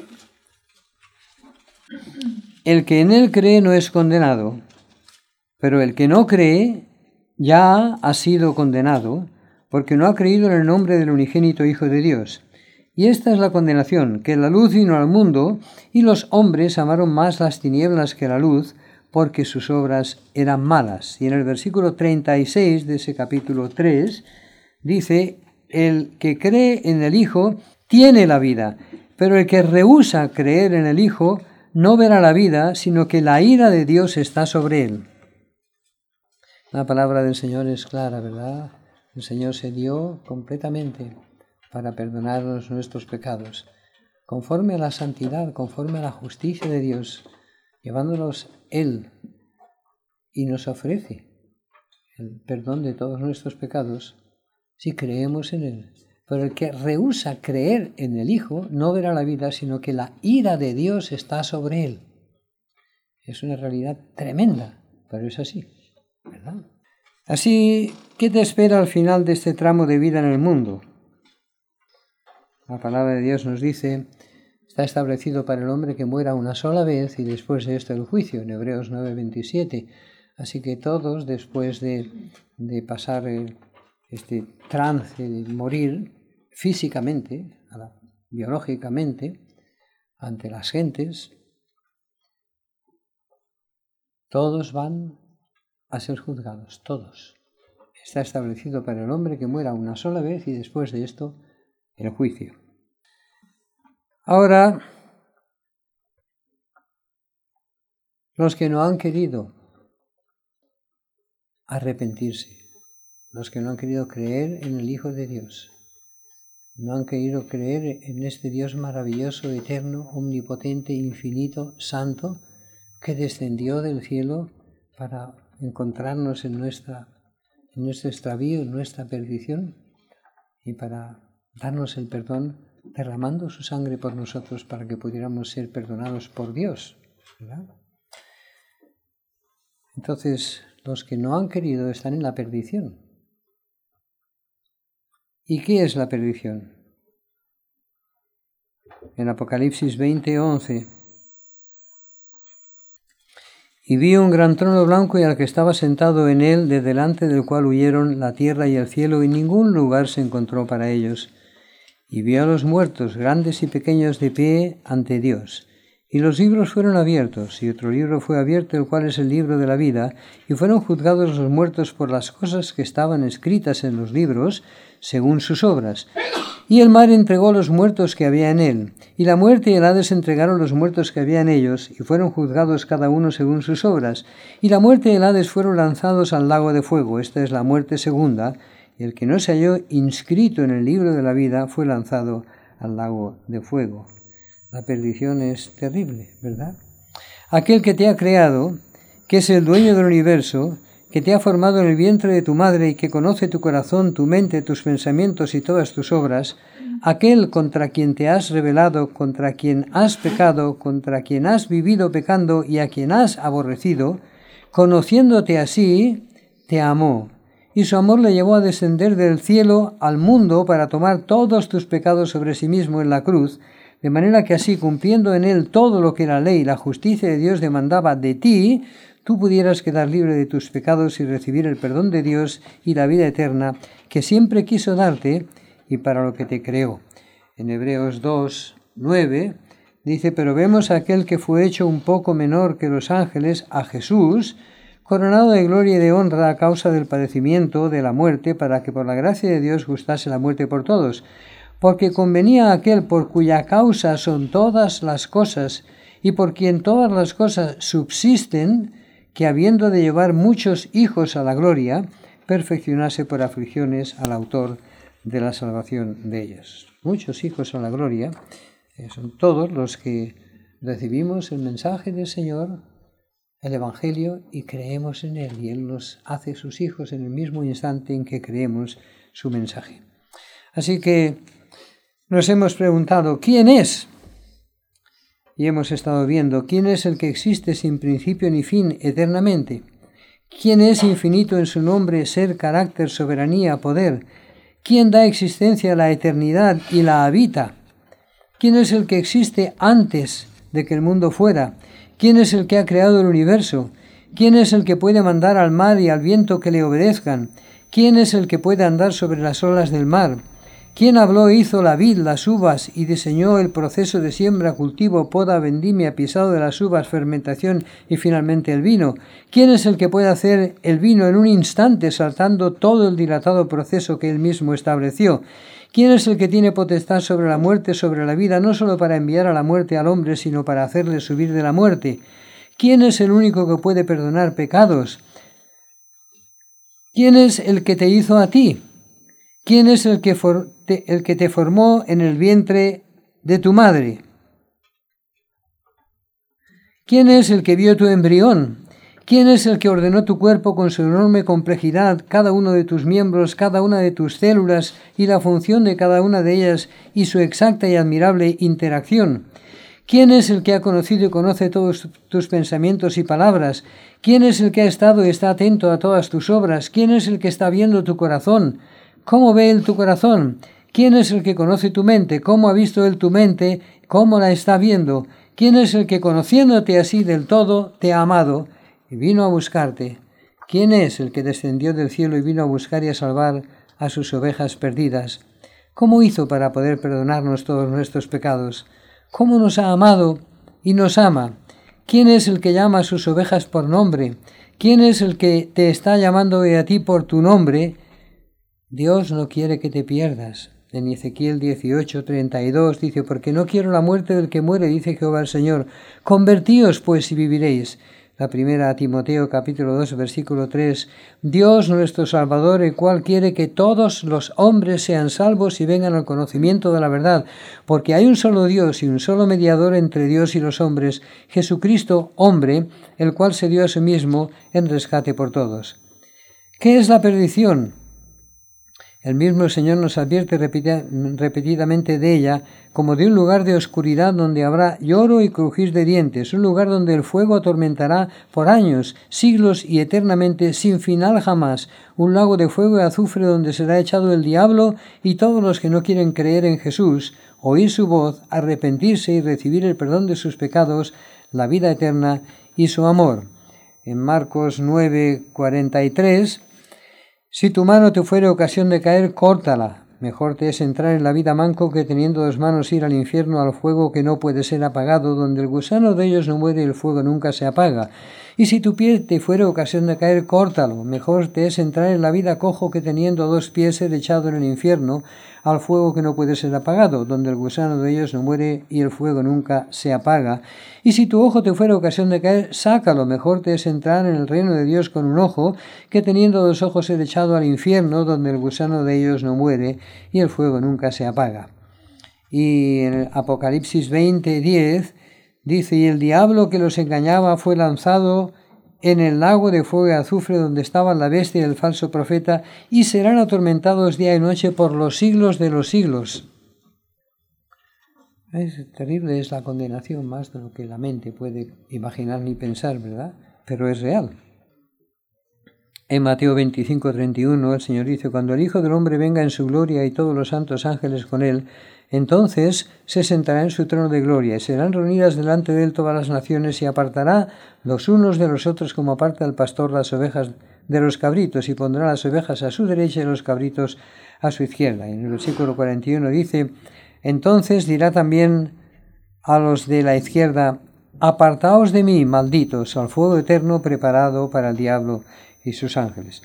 el que en él cree no es condenado, pero el que no cree ya ha sido condenado, porque no ha creído en el nombre del unigénito Hijo de Dios. Y esta es la condenación, que la luz vino al mundo, y los hombres amaron más las tinieblas que la luz, porque sus obras eran malas. Y en el versículo treinta y seis de ese capítulo tres, dice: el que cree en el Hijo tiene la vida, pero el que rehúsa creer en el Hijo no verá la vida, sino que la ira de Dios está sobre él. La palabra del Señor es clara, ¿verdad? El Señor se dio completamente para perdonarnos nuestros pecados, conforme a la santidad, conforme a la justicia de Dios, llevándonos Él, y nos ofrece el perdón de todos nuestros pecados si creemos en Él. Pero el que rehúsa creer en el Hijo no verá la vida, sino que la ira de Dios está sobre él. Es una realidad tremenda, pero es así, ¿verdad? Así, ¿qué te espera al final de este tramo de vida en el mundo? La palabra de Dios nos dice: está establecido para el hombre que muera una sola vez y después de esto el juicio, en Hebreos nueve veintisiete. Así que todos, después de, de pasar el, este trance de morir físicamente, biológicamente, ante las gentes, todos van a ser juzgados, todos. Está establecido para el hombre que muera una sola vez y después de esto el juicio. Ahora, los que no han querido arrepentirse, los que no han querido creer en el Hijo de Dios, no han querido creer en este Dios maravilloso, eterno, omnipotente, infinito, santo, que descendió del cielo para encontrarnos en, nuestra, en nuestro extravío, en nuestra perdición, y para darnos el perdón, derramando su sangre por nosotros para que pudiéramos ser perdonados por Dios, ¿verdad? Entonces, los que no han querido están en la perdición. ¿Y qué es la perdición? En Apocalipsis veinte once: y vi un gran trono blanco y al que estaba sentado en él, de delante del cual huyeron la tierra y el cielo, y ningún lugar se encontró para ellos. Y vi a los muertos, grandes y pequeños, de pie ante Dios. Y los libros fueron abiertos, y otro libro fue abierto, el cual es el libro de la vida, y fueron juzgados los muertos por las cosas que estaban escritas en los libros, según sus obras. Y el mar entregó los muertos que había en él, y la muerte y el Hades entregaron los muertos que había en ellos, y fueron juzgados cada uno según sus obras. Y la muerte y el Hades fueron lanzados al lago de fuego. Esta es la muerte segunda, y el que no se halló inscrito en el libro de la vida fue lanzado al lago de fuego. La perdición es terrible, ¿verdad? Aquel que te ha creado, que es el dueño del universo, que te ha formado en el vientre de tu madre y que conoce tu corazón, tu mente, tus pensamientos y todas tus obras, aquel contra quien te has rebelado, contra quien has pecado, contra quien has vivido pecando y a quien has aborrecido, conociéndote así, te amó. Y su amor le llevó a descender del cielo al mundo para tomar todos tus pecados sobre sí mismo en la cruz, de manera que así, cumpliendo en él todo lo que la ley y la justicia de Dios demandaba de ti, tú pudieras quedar libre de tus pecados y recibir el perdón de Dios y la vida eterna que siempre quiso darte y para lo que te creó. En Hebreos dos nueve dice: pero vemos a aquel que fue hecho un poco menor que los ángeles, a Jesús, coronado de gloria y de honra a causa del padecimiento de la muerte, para que por la gracia de Dios gustase la muerte por todos, porque convenía a aquel por cuya causa son todas las cosas, y por quien todas las cosas subsisten, que habiendo de llevar muchos hijos a la gloria, perfeccionase por aflicciones al autor de la salvación de ellos. Muchos hijos a la gloria eh, son todos los que recibimos el mensaje del Señor, el Evangelio, y creemos en Él, y Él nos hace sus hijos en el mismo instante en que creemos su mensaje. Así que nos hemos preguntado, ¿quién es? Y hemos estado viendo, ¿quién es el que existe sin principio ni fin eternamente? ¿Quién es infinito en su nombre, ser, carácter, soberanía, poder? ¿Quién da existencia a la eternidad y la habita? ¿Quién es el que existe antes de que el mundo fuera? ¿Quién es el que ha creado el universo? ¿Quién es el que puede mandar al mar y al viento que le obedezcan? ¿Quién es el que puede andar sobre las olas del mar? ¿Quién habló e hizo la vid, las uvas, y diseñó el proceso de siembra, cultivo, poda, vendimia, pisado de las uvas, fermentación y finalmente el vino? ¿Quién es el que puede hacer el vino en un instante, saltando todo el dilatado proceso que él mismo estableció? ¿Quién es el que tiene potestad sobre la muerte, sobre la vida, no solo para enviar a la muerte al hombre, sino para hacerle subir de la muerte? ¿Quién es el único que puede perdonar pecados? ¿Quién es el que te hizo a ti? ¿Quién es el que, for, te, el que te formó en el vientre de tu madre? ¿Quién es el que vio tu embrión? ¿Quién es el que ordenó tu cuerpo con su enorme complejidad, cada uno de tus miembros, cada una de tus células y la función de cada una de ellas y su exacta y admirable interacción? ¿Quién es el que ha conocido y conoce todos tus pensamientos y palabras? ¿Quién es el que ha estado y está atento a todas tus obras? ¿Quién es el que está viendo tu corazón? ¿Cómo ve él tu corazón? ¿Quién es el que conoce tu mente? ¿Cómo ha visto él tu mente? ¿Cómo la está viendo? ¿Quién es el que, conociéndote así del todo, te ha amado y vino a buscarte? ¿Quién es el que descendió del cielo y vino a buscar y a salvar a sus ovejas perdidas? ¿Cómo hizo para poder perdonarnos todos nuestros pecados? ¿Cómo nos ha amado y nos ama? ¿Quién es el que llama a sus ovejas por nombre? ¿Quién es el que te está llamando hoy a ti por tu nombre? Dios no quiere que te pierdas. En Ezequiel dieciocho, treinta y dos dice, porque no quiero la muerte del que muere, dice Jehová el Señor. Convertíos pues y viviréis. La primera a Timoteo capítulo dos, versículo tres. Dios nuestro Salvador, el cual quiere que todos los hombres sean salvos y vengan al conocimiento de la verdad, porque hay un solo Dios y un solo mediador entre Dios y los hombres, Jesucristo, hombre, el cual se dio a sí mismo en rescate por todos. ¿Qué es la perdición? El mismo Señor nos advierte repetidamente de ella, como de un lugar de oscuridad donde habrá lloro y crujir de dientes, un lugar donde el fuego atormentará por años, siglos y eternamente, sin final jamás, un lago de fuego y azufre donde será echado el diablo y todos los que no quieren creer en Jesús, oír su voz, arrepentirse y recibir el perdón de sus pecados, la vida eterna y su amor. En Marcos nueve, cuarenta y tres, si tu mano te fuere ocasión de caer, córtala. Mejor te es entrar en la vida manco que teniendo dos manos ir al infierno, al fuego que no puede ser apagado, donde el gusano de ellos no muere y el fuego nunca se apaga. Y si tu pie te fuere ocasión de caer, córtalo. Mejor te es entrar en la vida cojo que teniendo dos pies ser echado en el infierno, al fuego que no puede ser apagado, donde el gusano de ellos no muere y el fuego nunca se apaga. Y si tu ojo te fuera ocasión de caer, sácalo. Mejor te es entrar en el reino de Dios con un ojo, que teniendo dos ojos ser echado al infierno, donde el gusano de ellos no muere y el fuego nunca se apaga. Y en el Apocalipsis veinte, diez, dice, y el diablo que los engañaba fue lanzado en el lago de fuego y azufre donde estaban la bestia y el falso profeta, y serán atormentados día y noche por los siglos de los siglos. Es terrible, es la condenación más de lo que la mente puede imaginar ni pensar, ¿verdad? Pero es real. En Mateo veinticinco, treinta y uno, el Señor dice, cuando el Hijo del Hombre venga en su gloria y todos los santos ángeles con él, entonces se sentará en su trono de gloria, y serán reunidas delante de él todas las naciones, y apartará los unos de los otros como aparta el pastor las ovejas de los cabritos, y pondrá las ovejas a su derecha y los cabritos a su izquierda. Y en el versículo cuarenta y uno dice, entonces dirá también a los de la izquierda, apartaos de mí, malditos, al fuego eterno preparado para el diablo y sus ángeles.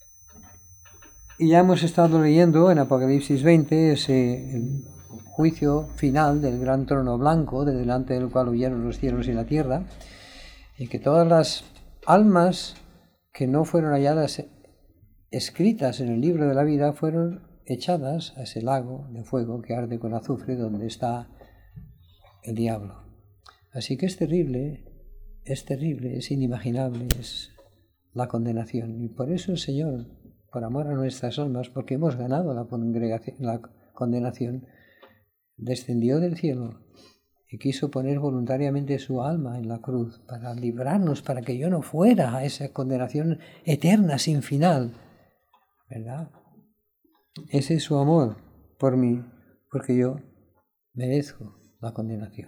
Y ya hemos estado leyendo en Apocalipsis veinte ese el juicio final del gran trono blanco, de delante del cual huyeron los cielos y la tierra, y que todas las almas que no fueron halladas escritas en el libro de la vida fueron echadas a ese lago de fuego que arde con azufre donde está el diablo. Así que es terrible, es terrible, es inimaginable, es la condenación. Y por eso el Señor, por amor a nuestras almas, porque hemos ganado la, congregación, la condenación, descendió del cielo y quiso poner voluntariamente su alma en la cruz para librarnos, para que yo no fuera a esa condenación eterna, sin final, ¿verdad? Ese es su amor por mí, porque yo merezco la condenación.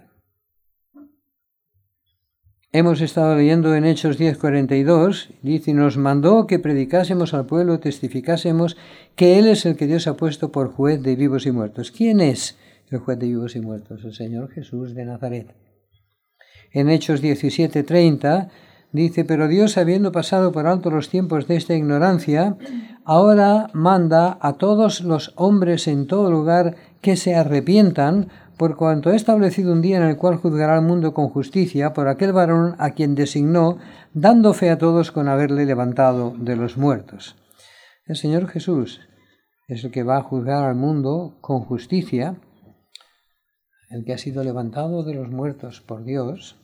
Hemos estado leyendo en Hechos diez cuarenta y dos, dice, nos mandó que predicásemos al pueblo, testificásemos que Él es el que Dios ha puesto por juez de vivos y muertos. ¿Quién es el juez de vivos y muertos? El Señor Jesús de Nazaret. En Hechos diecisiete treinta dice, pero Dios, habiendo pasado por alto los tiempos de esta ignorancia, ahora manda a todos los hombres en todo lugar que se arrepientan, por cuanto ha establecido un día en el cual juzgará al mundo con justicia por aquel varón a quien designó, dando fe a todos con haberle levantado de los muertos. El Señor Jesús es el que va a juzgar al mundo con justicia, el que ha sido levantado de los muertos por Dios.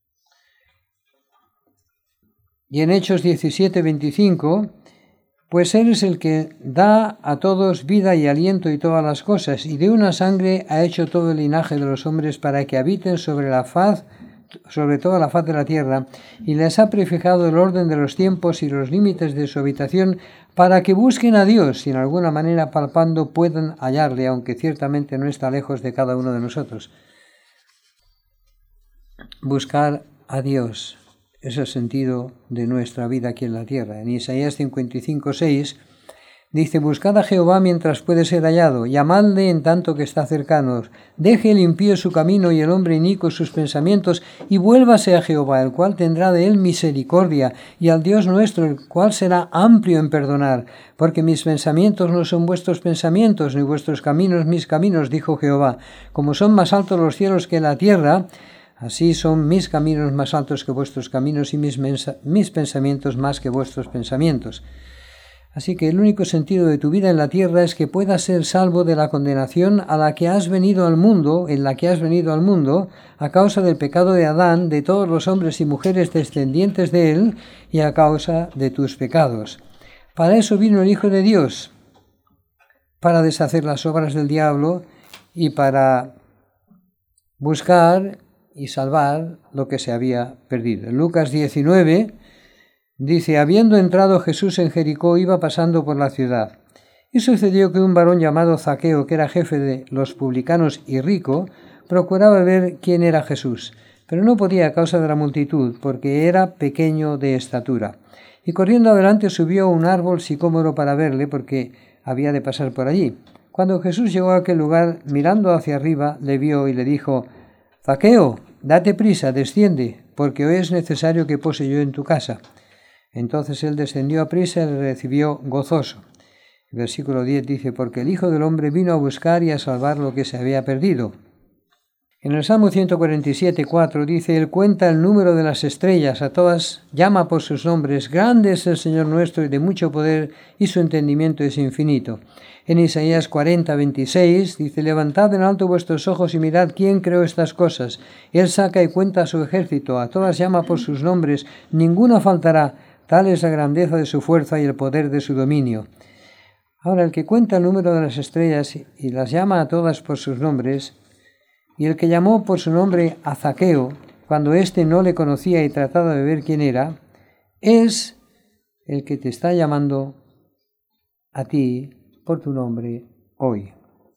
Y en Hechos diecisiete veinticinco, pues Él es el que da a todos vida y aliento y todas las cosas, y de una sangre ha hecho todo el linaje de los hombres para que habiten sobre la faz, sobre toda la faz de la tierra, y les ha prefijado el orden de los tiempos y los límites de su habitación, para que busquen a Dios y en alguna manera palpando puedan hallarle, aunque ciertamente no está lejos de cada uno de nosotros. Buscar a Dios es el sentido de nuestra vida aquí en la tierra. En Isaías cincuenta y cinco seis dice, buscad a Jehová mientras puede ser hallado, llamadle en tanto que está cercano, deje el impío su camino y el hombre inicuo sus pensamientos, y vuélvase a Jehová, el cual tendrá de él misericordia, y al Dios nuestro, el cual será amplio en perdonar, porque mis pensamientos no son vuestros pensamientos, ni vuestros caminos mis caminos, dijo Jehová. Como son más altos los cielos que la tierra, así son mis caminos más altos que vuestros caminos y mis, mensa- mis pensamientos más que vuestros pensamientos. Así que el único sentido de tu vida en la tierra es que puedas ser salvo de la condenación a la que has venido al mundo, en la que has venido al mundo, a causa del pecado de Adán, de todos los hombres y mujeres descendientes de él, y a causa de tus pecados. Para eso vino el Hijo de Dios, para deshacer las obras del diablo y para buscar y salvar lo que se había perdido. En Lucas diecinueve dice, habiendo entrado Jesús en Jericó, iba pasando por la ciudad. Y sucedió que un varón llamado Zaqueo, que era jefe de los publicanos y rico, procuraba ver quién era Jesús, pero no podía a causa de la multitud, porque era pequeño de estatura. Y corriendo adelante subió a un árbol sicómoro para verle, porque había de pasar por allí. Cuando Jesús llegó a aquel lugar, mirando hacia arriba, le vio y le dijo, Zaqueo, date prisa, desciende, porque hoy es necesario que pose yo en tu casa. Entonces él descendió a prisa y le recibió gozoso. El versículo diez dice, porque el Hijo del Hombre vino a buscar y a salvar lo que se había perdido. En el Salmo ciento cuarenta y siete, cuatro dice, Él cuenta el número de las estrellas, a todas llama por sus nombres, grande es el Señor nuestro y de mucho poder, y su entendimiento es infinito. En Isaías cuarenta, veintiséis dice, levantad en alto vuestros ojos y mirad quién creó estas cosas. Él saca y cuenta a su ejército, a todas llama por sus nombres, ninguna faltará, tal es la grandeza de su fuerza y el poder de su dominio. Ahora, el que cuenta el número de las estrellas y las llama a todas por sus nombres, y el que llamó por su nombre a Zaqueo, cuando éste no le conocía y trataba de ver quién era, es el que te está llamando a ti por tu nombre hoy.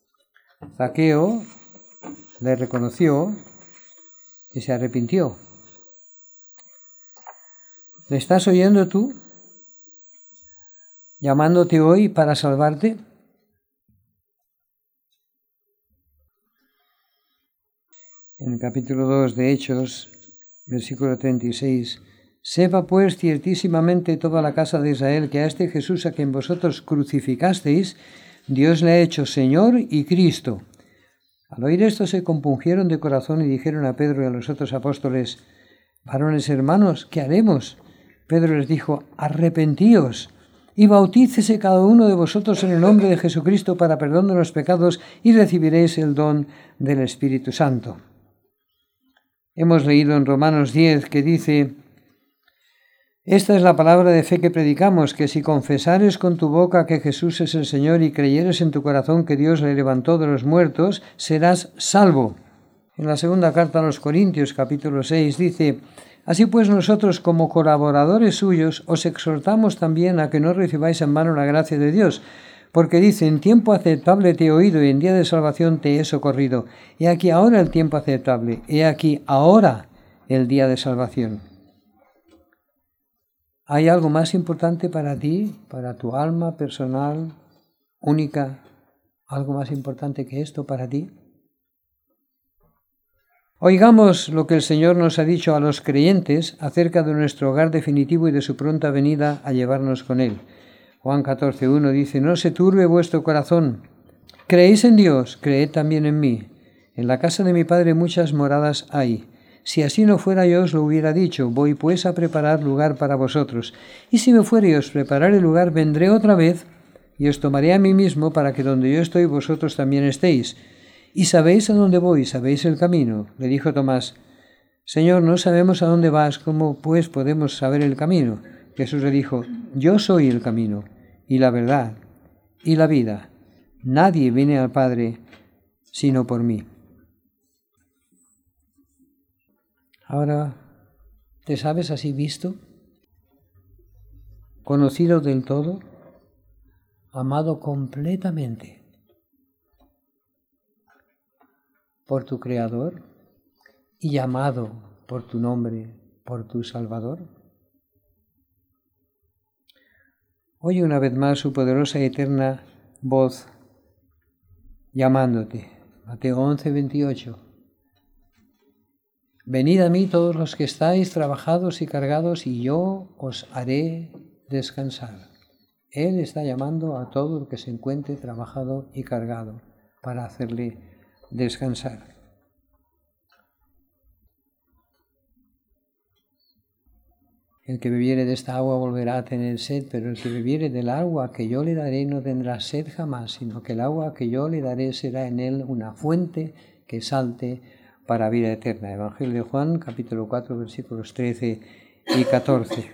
Zaqueo le reconoció y se arrepintió. ¿Le estás oyendo tú? ¿Llamándote hoy para salvarte? En el capítulo dos de Hechos Versículo treinta y seis. Sepa pues ciertísimamente toda la casa de Israel que a este Jesús a quien vosotros crucificasteis, Dios le ha hecho Señor y Cristo. Al oír esto se compungieron de corazón y dijeron a Pedro y a los otros apóstoles: varones hermanos, ¿qué haremos? Pedro les dijo: arrepentíos y bautícese cada uno de vosotros en el nombre de Jesucristo para perdón de los pecados y recibiréis el don del Espíritu Santo. Hemos leído en Romanos diez que dice: esta es la palabra de fe que predicamos, que si confesares con tu boca que Jesús es el Señor y creyeres en tu corazón que Dios le levantó de los muertos, serás salvo. En la segunda carta a los Corintios, capítulo seis, dice: así pues nosotros, como colaboradores suyos, os exhortamos también a que no recibáis en vano la gracia de Dios, porque dice: en tiempo aceptable te he oído y en día de salvación te he socorrido. He aquí ahora el tiempo aceptable, he aquí ahora el día de salvación. ¿Hay algo más importante para ti, para tu alma personal, única? ¿Algo más importante que esto para ti? Oigamos lo que el Señor nos ha dicho a los creyentes acerca de nuestro hogar definitivo y de su pronta venida a llevarnos con Él. Juan catorce uno dice: no se turbe vuestro corazón. Creéis en Dios, creed también en mí. En la casa de mi Padre muchas moradas hay. Si así no fuera, yo os lo hubiera dicho. Voy pues a preparar lugar para vosotros. Y si me fuere y os prepararé lugar, vendré otra vez y os tomaré a mí mismo, para que donde yo estoy vosotros también estéis. Y sabéis a dónde voy, sabéis el camino. Le dijo Tomás: Señor, no sabemos a dónde vas, ¿cómo pues podemos saber el camino? Jesús le dijo: yo soy el camino, y la verdad, y la vida. Nadie viene al Padre sino por mí. Ahora, ¿te sabes así visto? Conocido del todo, amado completamente por tu Creador y llamado por tu nombre, por tu Salvador. Oye una vez más su poderosa y eterna voz llamándote. Mateo once veintiocho. Venid a mí todos los que estáis trabajados y cargados, y yo os haré descansar. Él está llamando a todo el que se encuentre trabajado y cargado para hacerle descansar. El que bebiere de esta agua volverá a tener sed, pero el que bebiere del agua que yo le daré no tendrá sed jamás, sino que el agua que yo le daré será en él una fuente que salte para vida eterna. Evangelio de Juan, capítulo cuatro, versículos trece y catorce.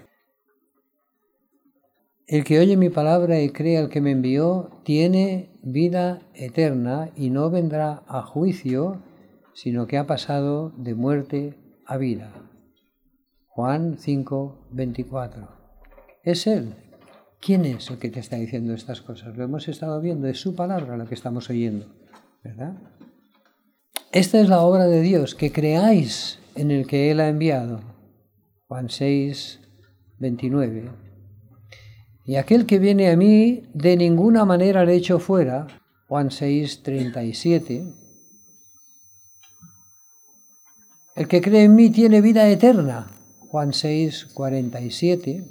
El que oye mi palabra y cree al que me envió, tiene vida eterna y no vendrá a juicio, sino que ha pasado de muerte a vida. Juan cinco, veinticuatro. Es Él. ¿Quién es el que te está diciendo estas cosas? Lo hemos estado viendo, es su palabra la que estamos oyendo, ¿verdad? Esta es la obra de Dios, que creáis en el que Él ha enviado. Juan seis, veintinueve. Y aquel que viene a mí, de ninguna manera le echo fuera. Juan seis, treinta y siete. El que cree en mí tiene vida eterna. Juan seis, cuarenta y siete.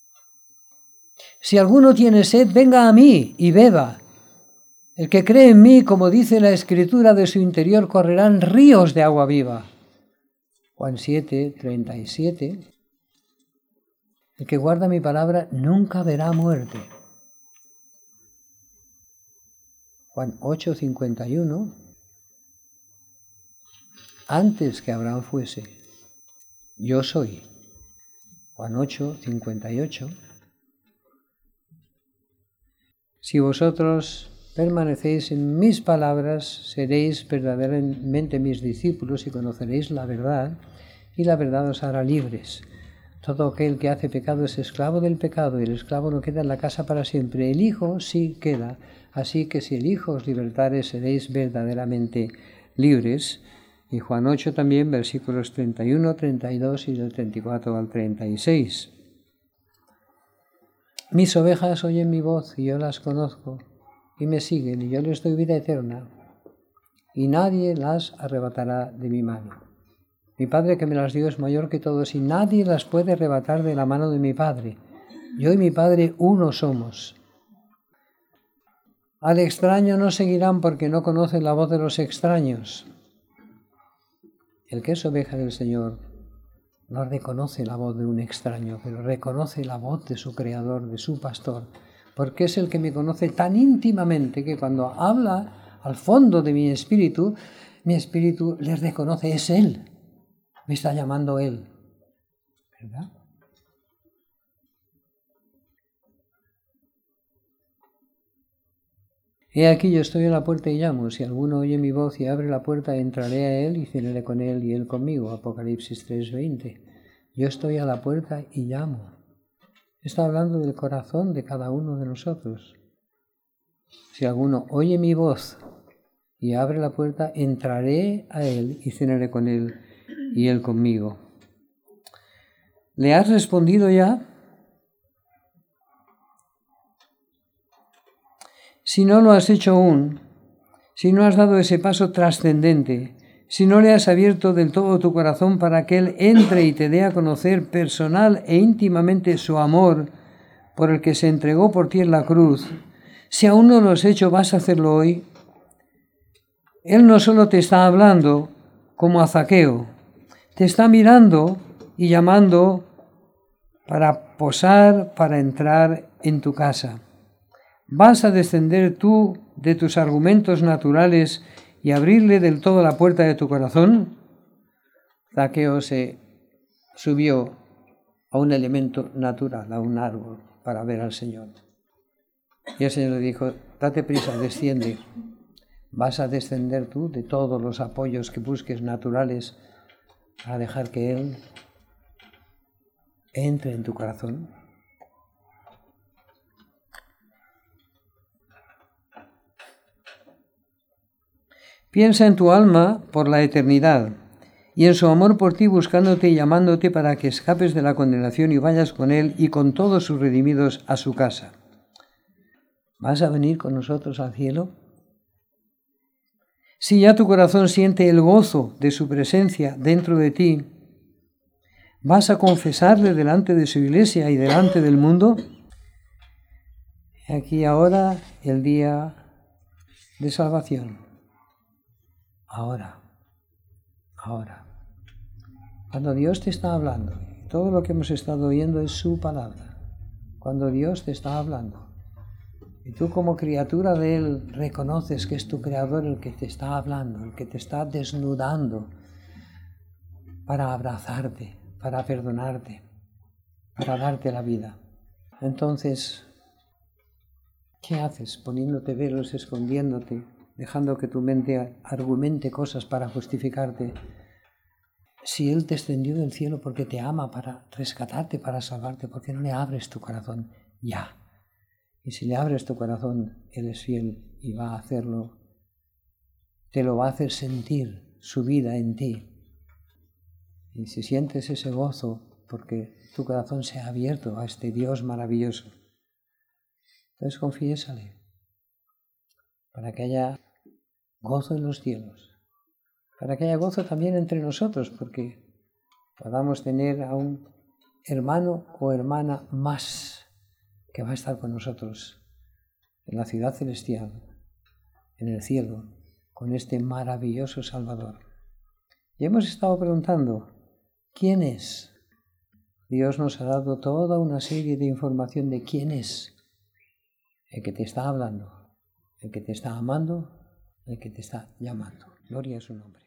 Si alguno tiene sed, venga a mí y beba. El que cree en mí, como dice la Escritura, de su interior correrán ríos de agua viva. Juan siete, treinta y siete. El que guarda mi palabra nunca verá muerte. Juan ocho, cincuenta y uno. Antes que Abraham fuese, yo soy. Juan ocho, cincuenta y ocho. Si vosotros permanecéis en mis palabras, seréis verdaderamente mis discípulos y conoceréis la verdad, y la verdad os hará libres. Todo aquel que hace pecado es esclavo del pecado, y el esclavo no queda en la casa para siempre. El Hijo sí queda, así que si el Hijo os libertare, seréis verdaderamente libres. Y Juan ocho también, versículos treinta y uno, treinta y dos y del treinta y cuatro al treinta y seis. Mis ovejas oyen mi voz y yo las conozco, y me siguen, y yo les doy vida eterna, y nadie las arrebatará de mi mano. Mi Padre que me las dio es mayor que todos y nadie las puede arrebatar de la mano de mi Padre. Yo y mi Padre uno somos. Al extraño no seguirán porque no conocen la voz de los extraños. El que es oveja del Señor no reconoce la voz de un extraño, pero reconoce la voz de su Creador, de su Pastor, porque es el que me conoce tan íntimamente que cuando habla al fondo de mi espíritu, mi espíritu les reconoce, es Él, me está llamando Él, ¿verdad? He aquí yo estoy a la puerta y llamo, si alguno oye mi voz y abre la puerta, entraré a él y cenaré con él y él conmigo. Apocalipsis tres veinte. Yo estoy a la puerta y llamo. Está hablando del corazón de cada uno de nosotros. Si alguno oye mi voz y abre la puerta, entraré a él y cenaré con él y él conmigo. ¿Le has respondido ya? Si no lo has hecho aún, si no has dado ese paso trascendente, si no le has abierto del todo tu corazón para que Él entre y te dé a conocer personal e íntimamente su amor por el que se entregó por ti en la cruz, si aún no lo has hecho, vas a hacerlo hoy. Él no solo te está hablando como a Zaqueo, te está mirando y llamando para posar, para entrar en tu casa. ¿Vas a descender tú de tus argumentos naturales y abrirle del todo la puerta de tu corazón? Zaqueo se subió a un elemento natural, a un árbol, para ver al Señor. Y el Señor le dijo, date prisa, desciende. ¿Vas a descender tú de todos los apoyos que busques naturales para dejar que Él entre en tu corazón? Piensa en tu alma por la eternidad y en su amor por ti buscándote y llamándote para que escapes de la condenación y vayas con Él y con todos sus redimidos a su casa. ¿Vas a venir con nosotros al cielo? Si ya tu corazón siente el gozo de su presencia dentro de ti, ¿vas a confesarle delante de su iglesia y delante del mundo? Aquí ahora el día de salvación. Ahora, ahora. Cuando Dios te está hablando, todo lo que hemos estado oyendo es su palabra. Cuando Dios te está hablando, y tú como criatura de Él reconoces que es tu Creador el que te está hablando, el que te está desnudando para abrazarte, para perdonarte, para darte la vida. Entonces, ¿qué haces? Poniéndote velos, escondiéndote, dejando que tu mente argumente cosas para justificarte. Si Él te extendió del cielo porque te ama para rescatarte, para salvarte, ¿por qué no le abres tu corazón ya? Y si le abres tu corazón, Él es fiel y va a hacerlo. Te lo va a hacer sentir su vida en ti. Y si sientes ese gozo porque tu corazón se ha abierto a este Dios maravilloso, entonces confiésale para que haya gozo en los cielos, para que haya gozo también entre nosotros, porque podamos tener a un hermano o hermana más que va a estar con nosotros en la ciudad celestial, en el cielo, con este maravilloso Salvador. Y hemos estado preguntando, ¿quién es? Dios nos ha dado toda una serie de información de quién es el que te está hablando, el que te está amando, el que te está llamando. Gloria a su nombre.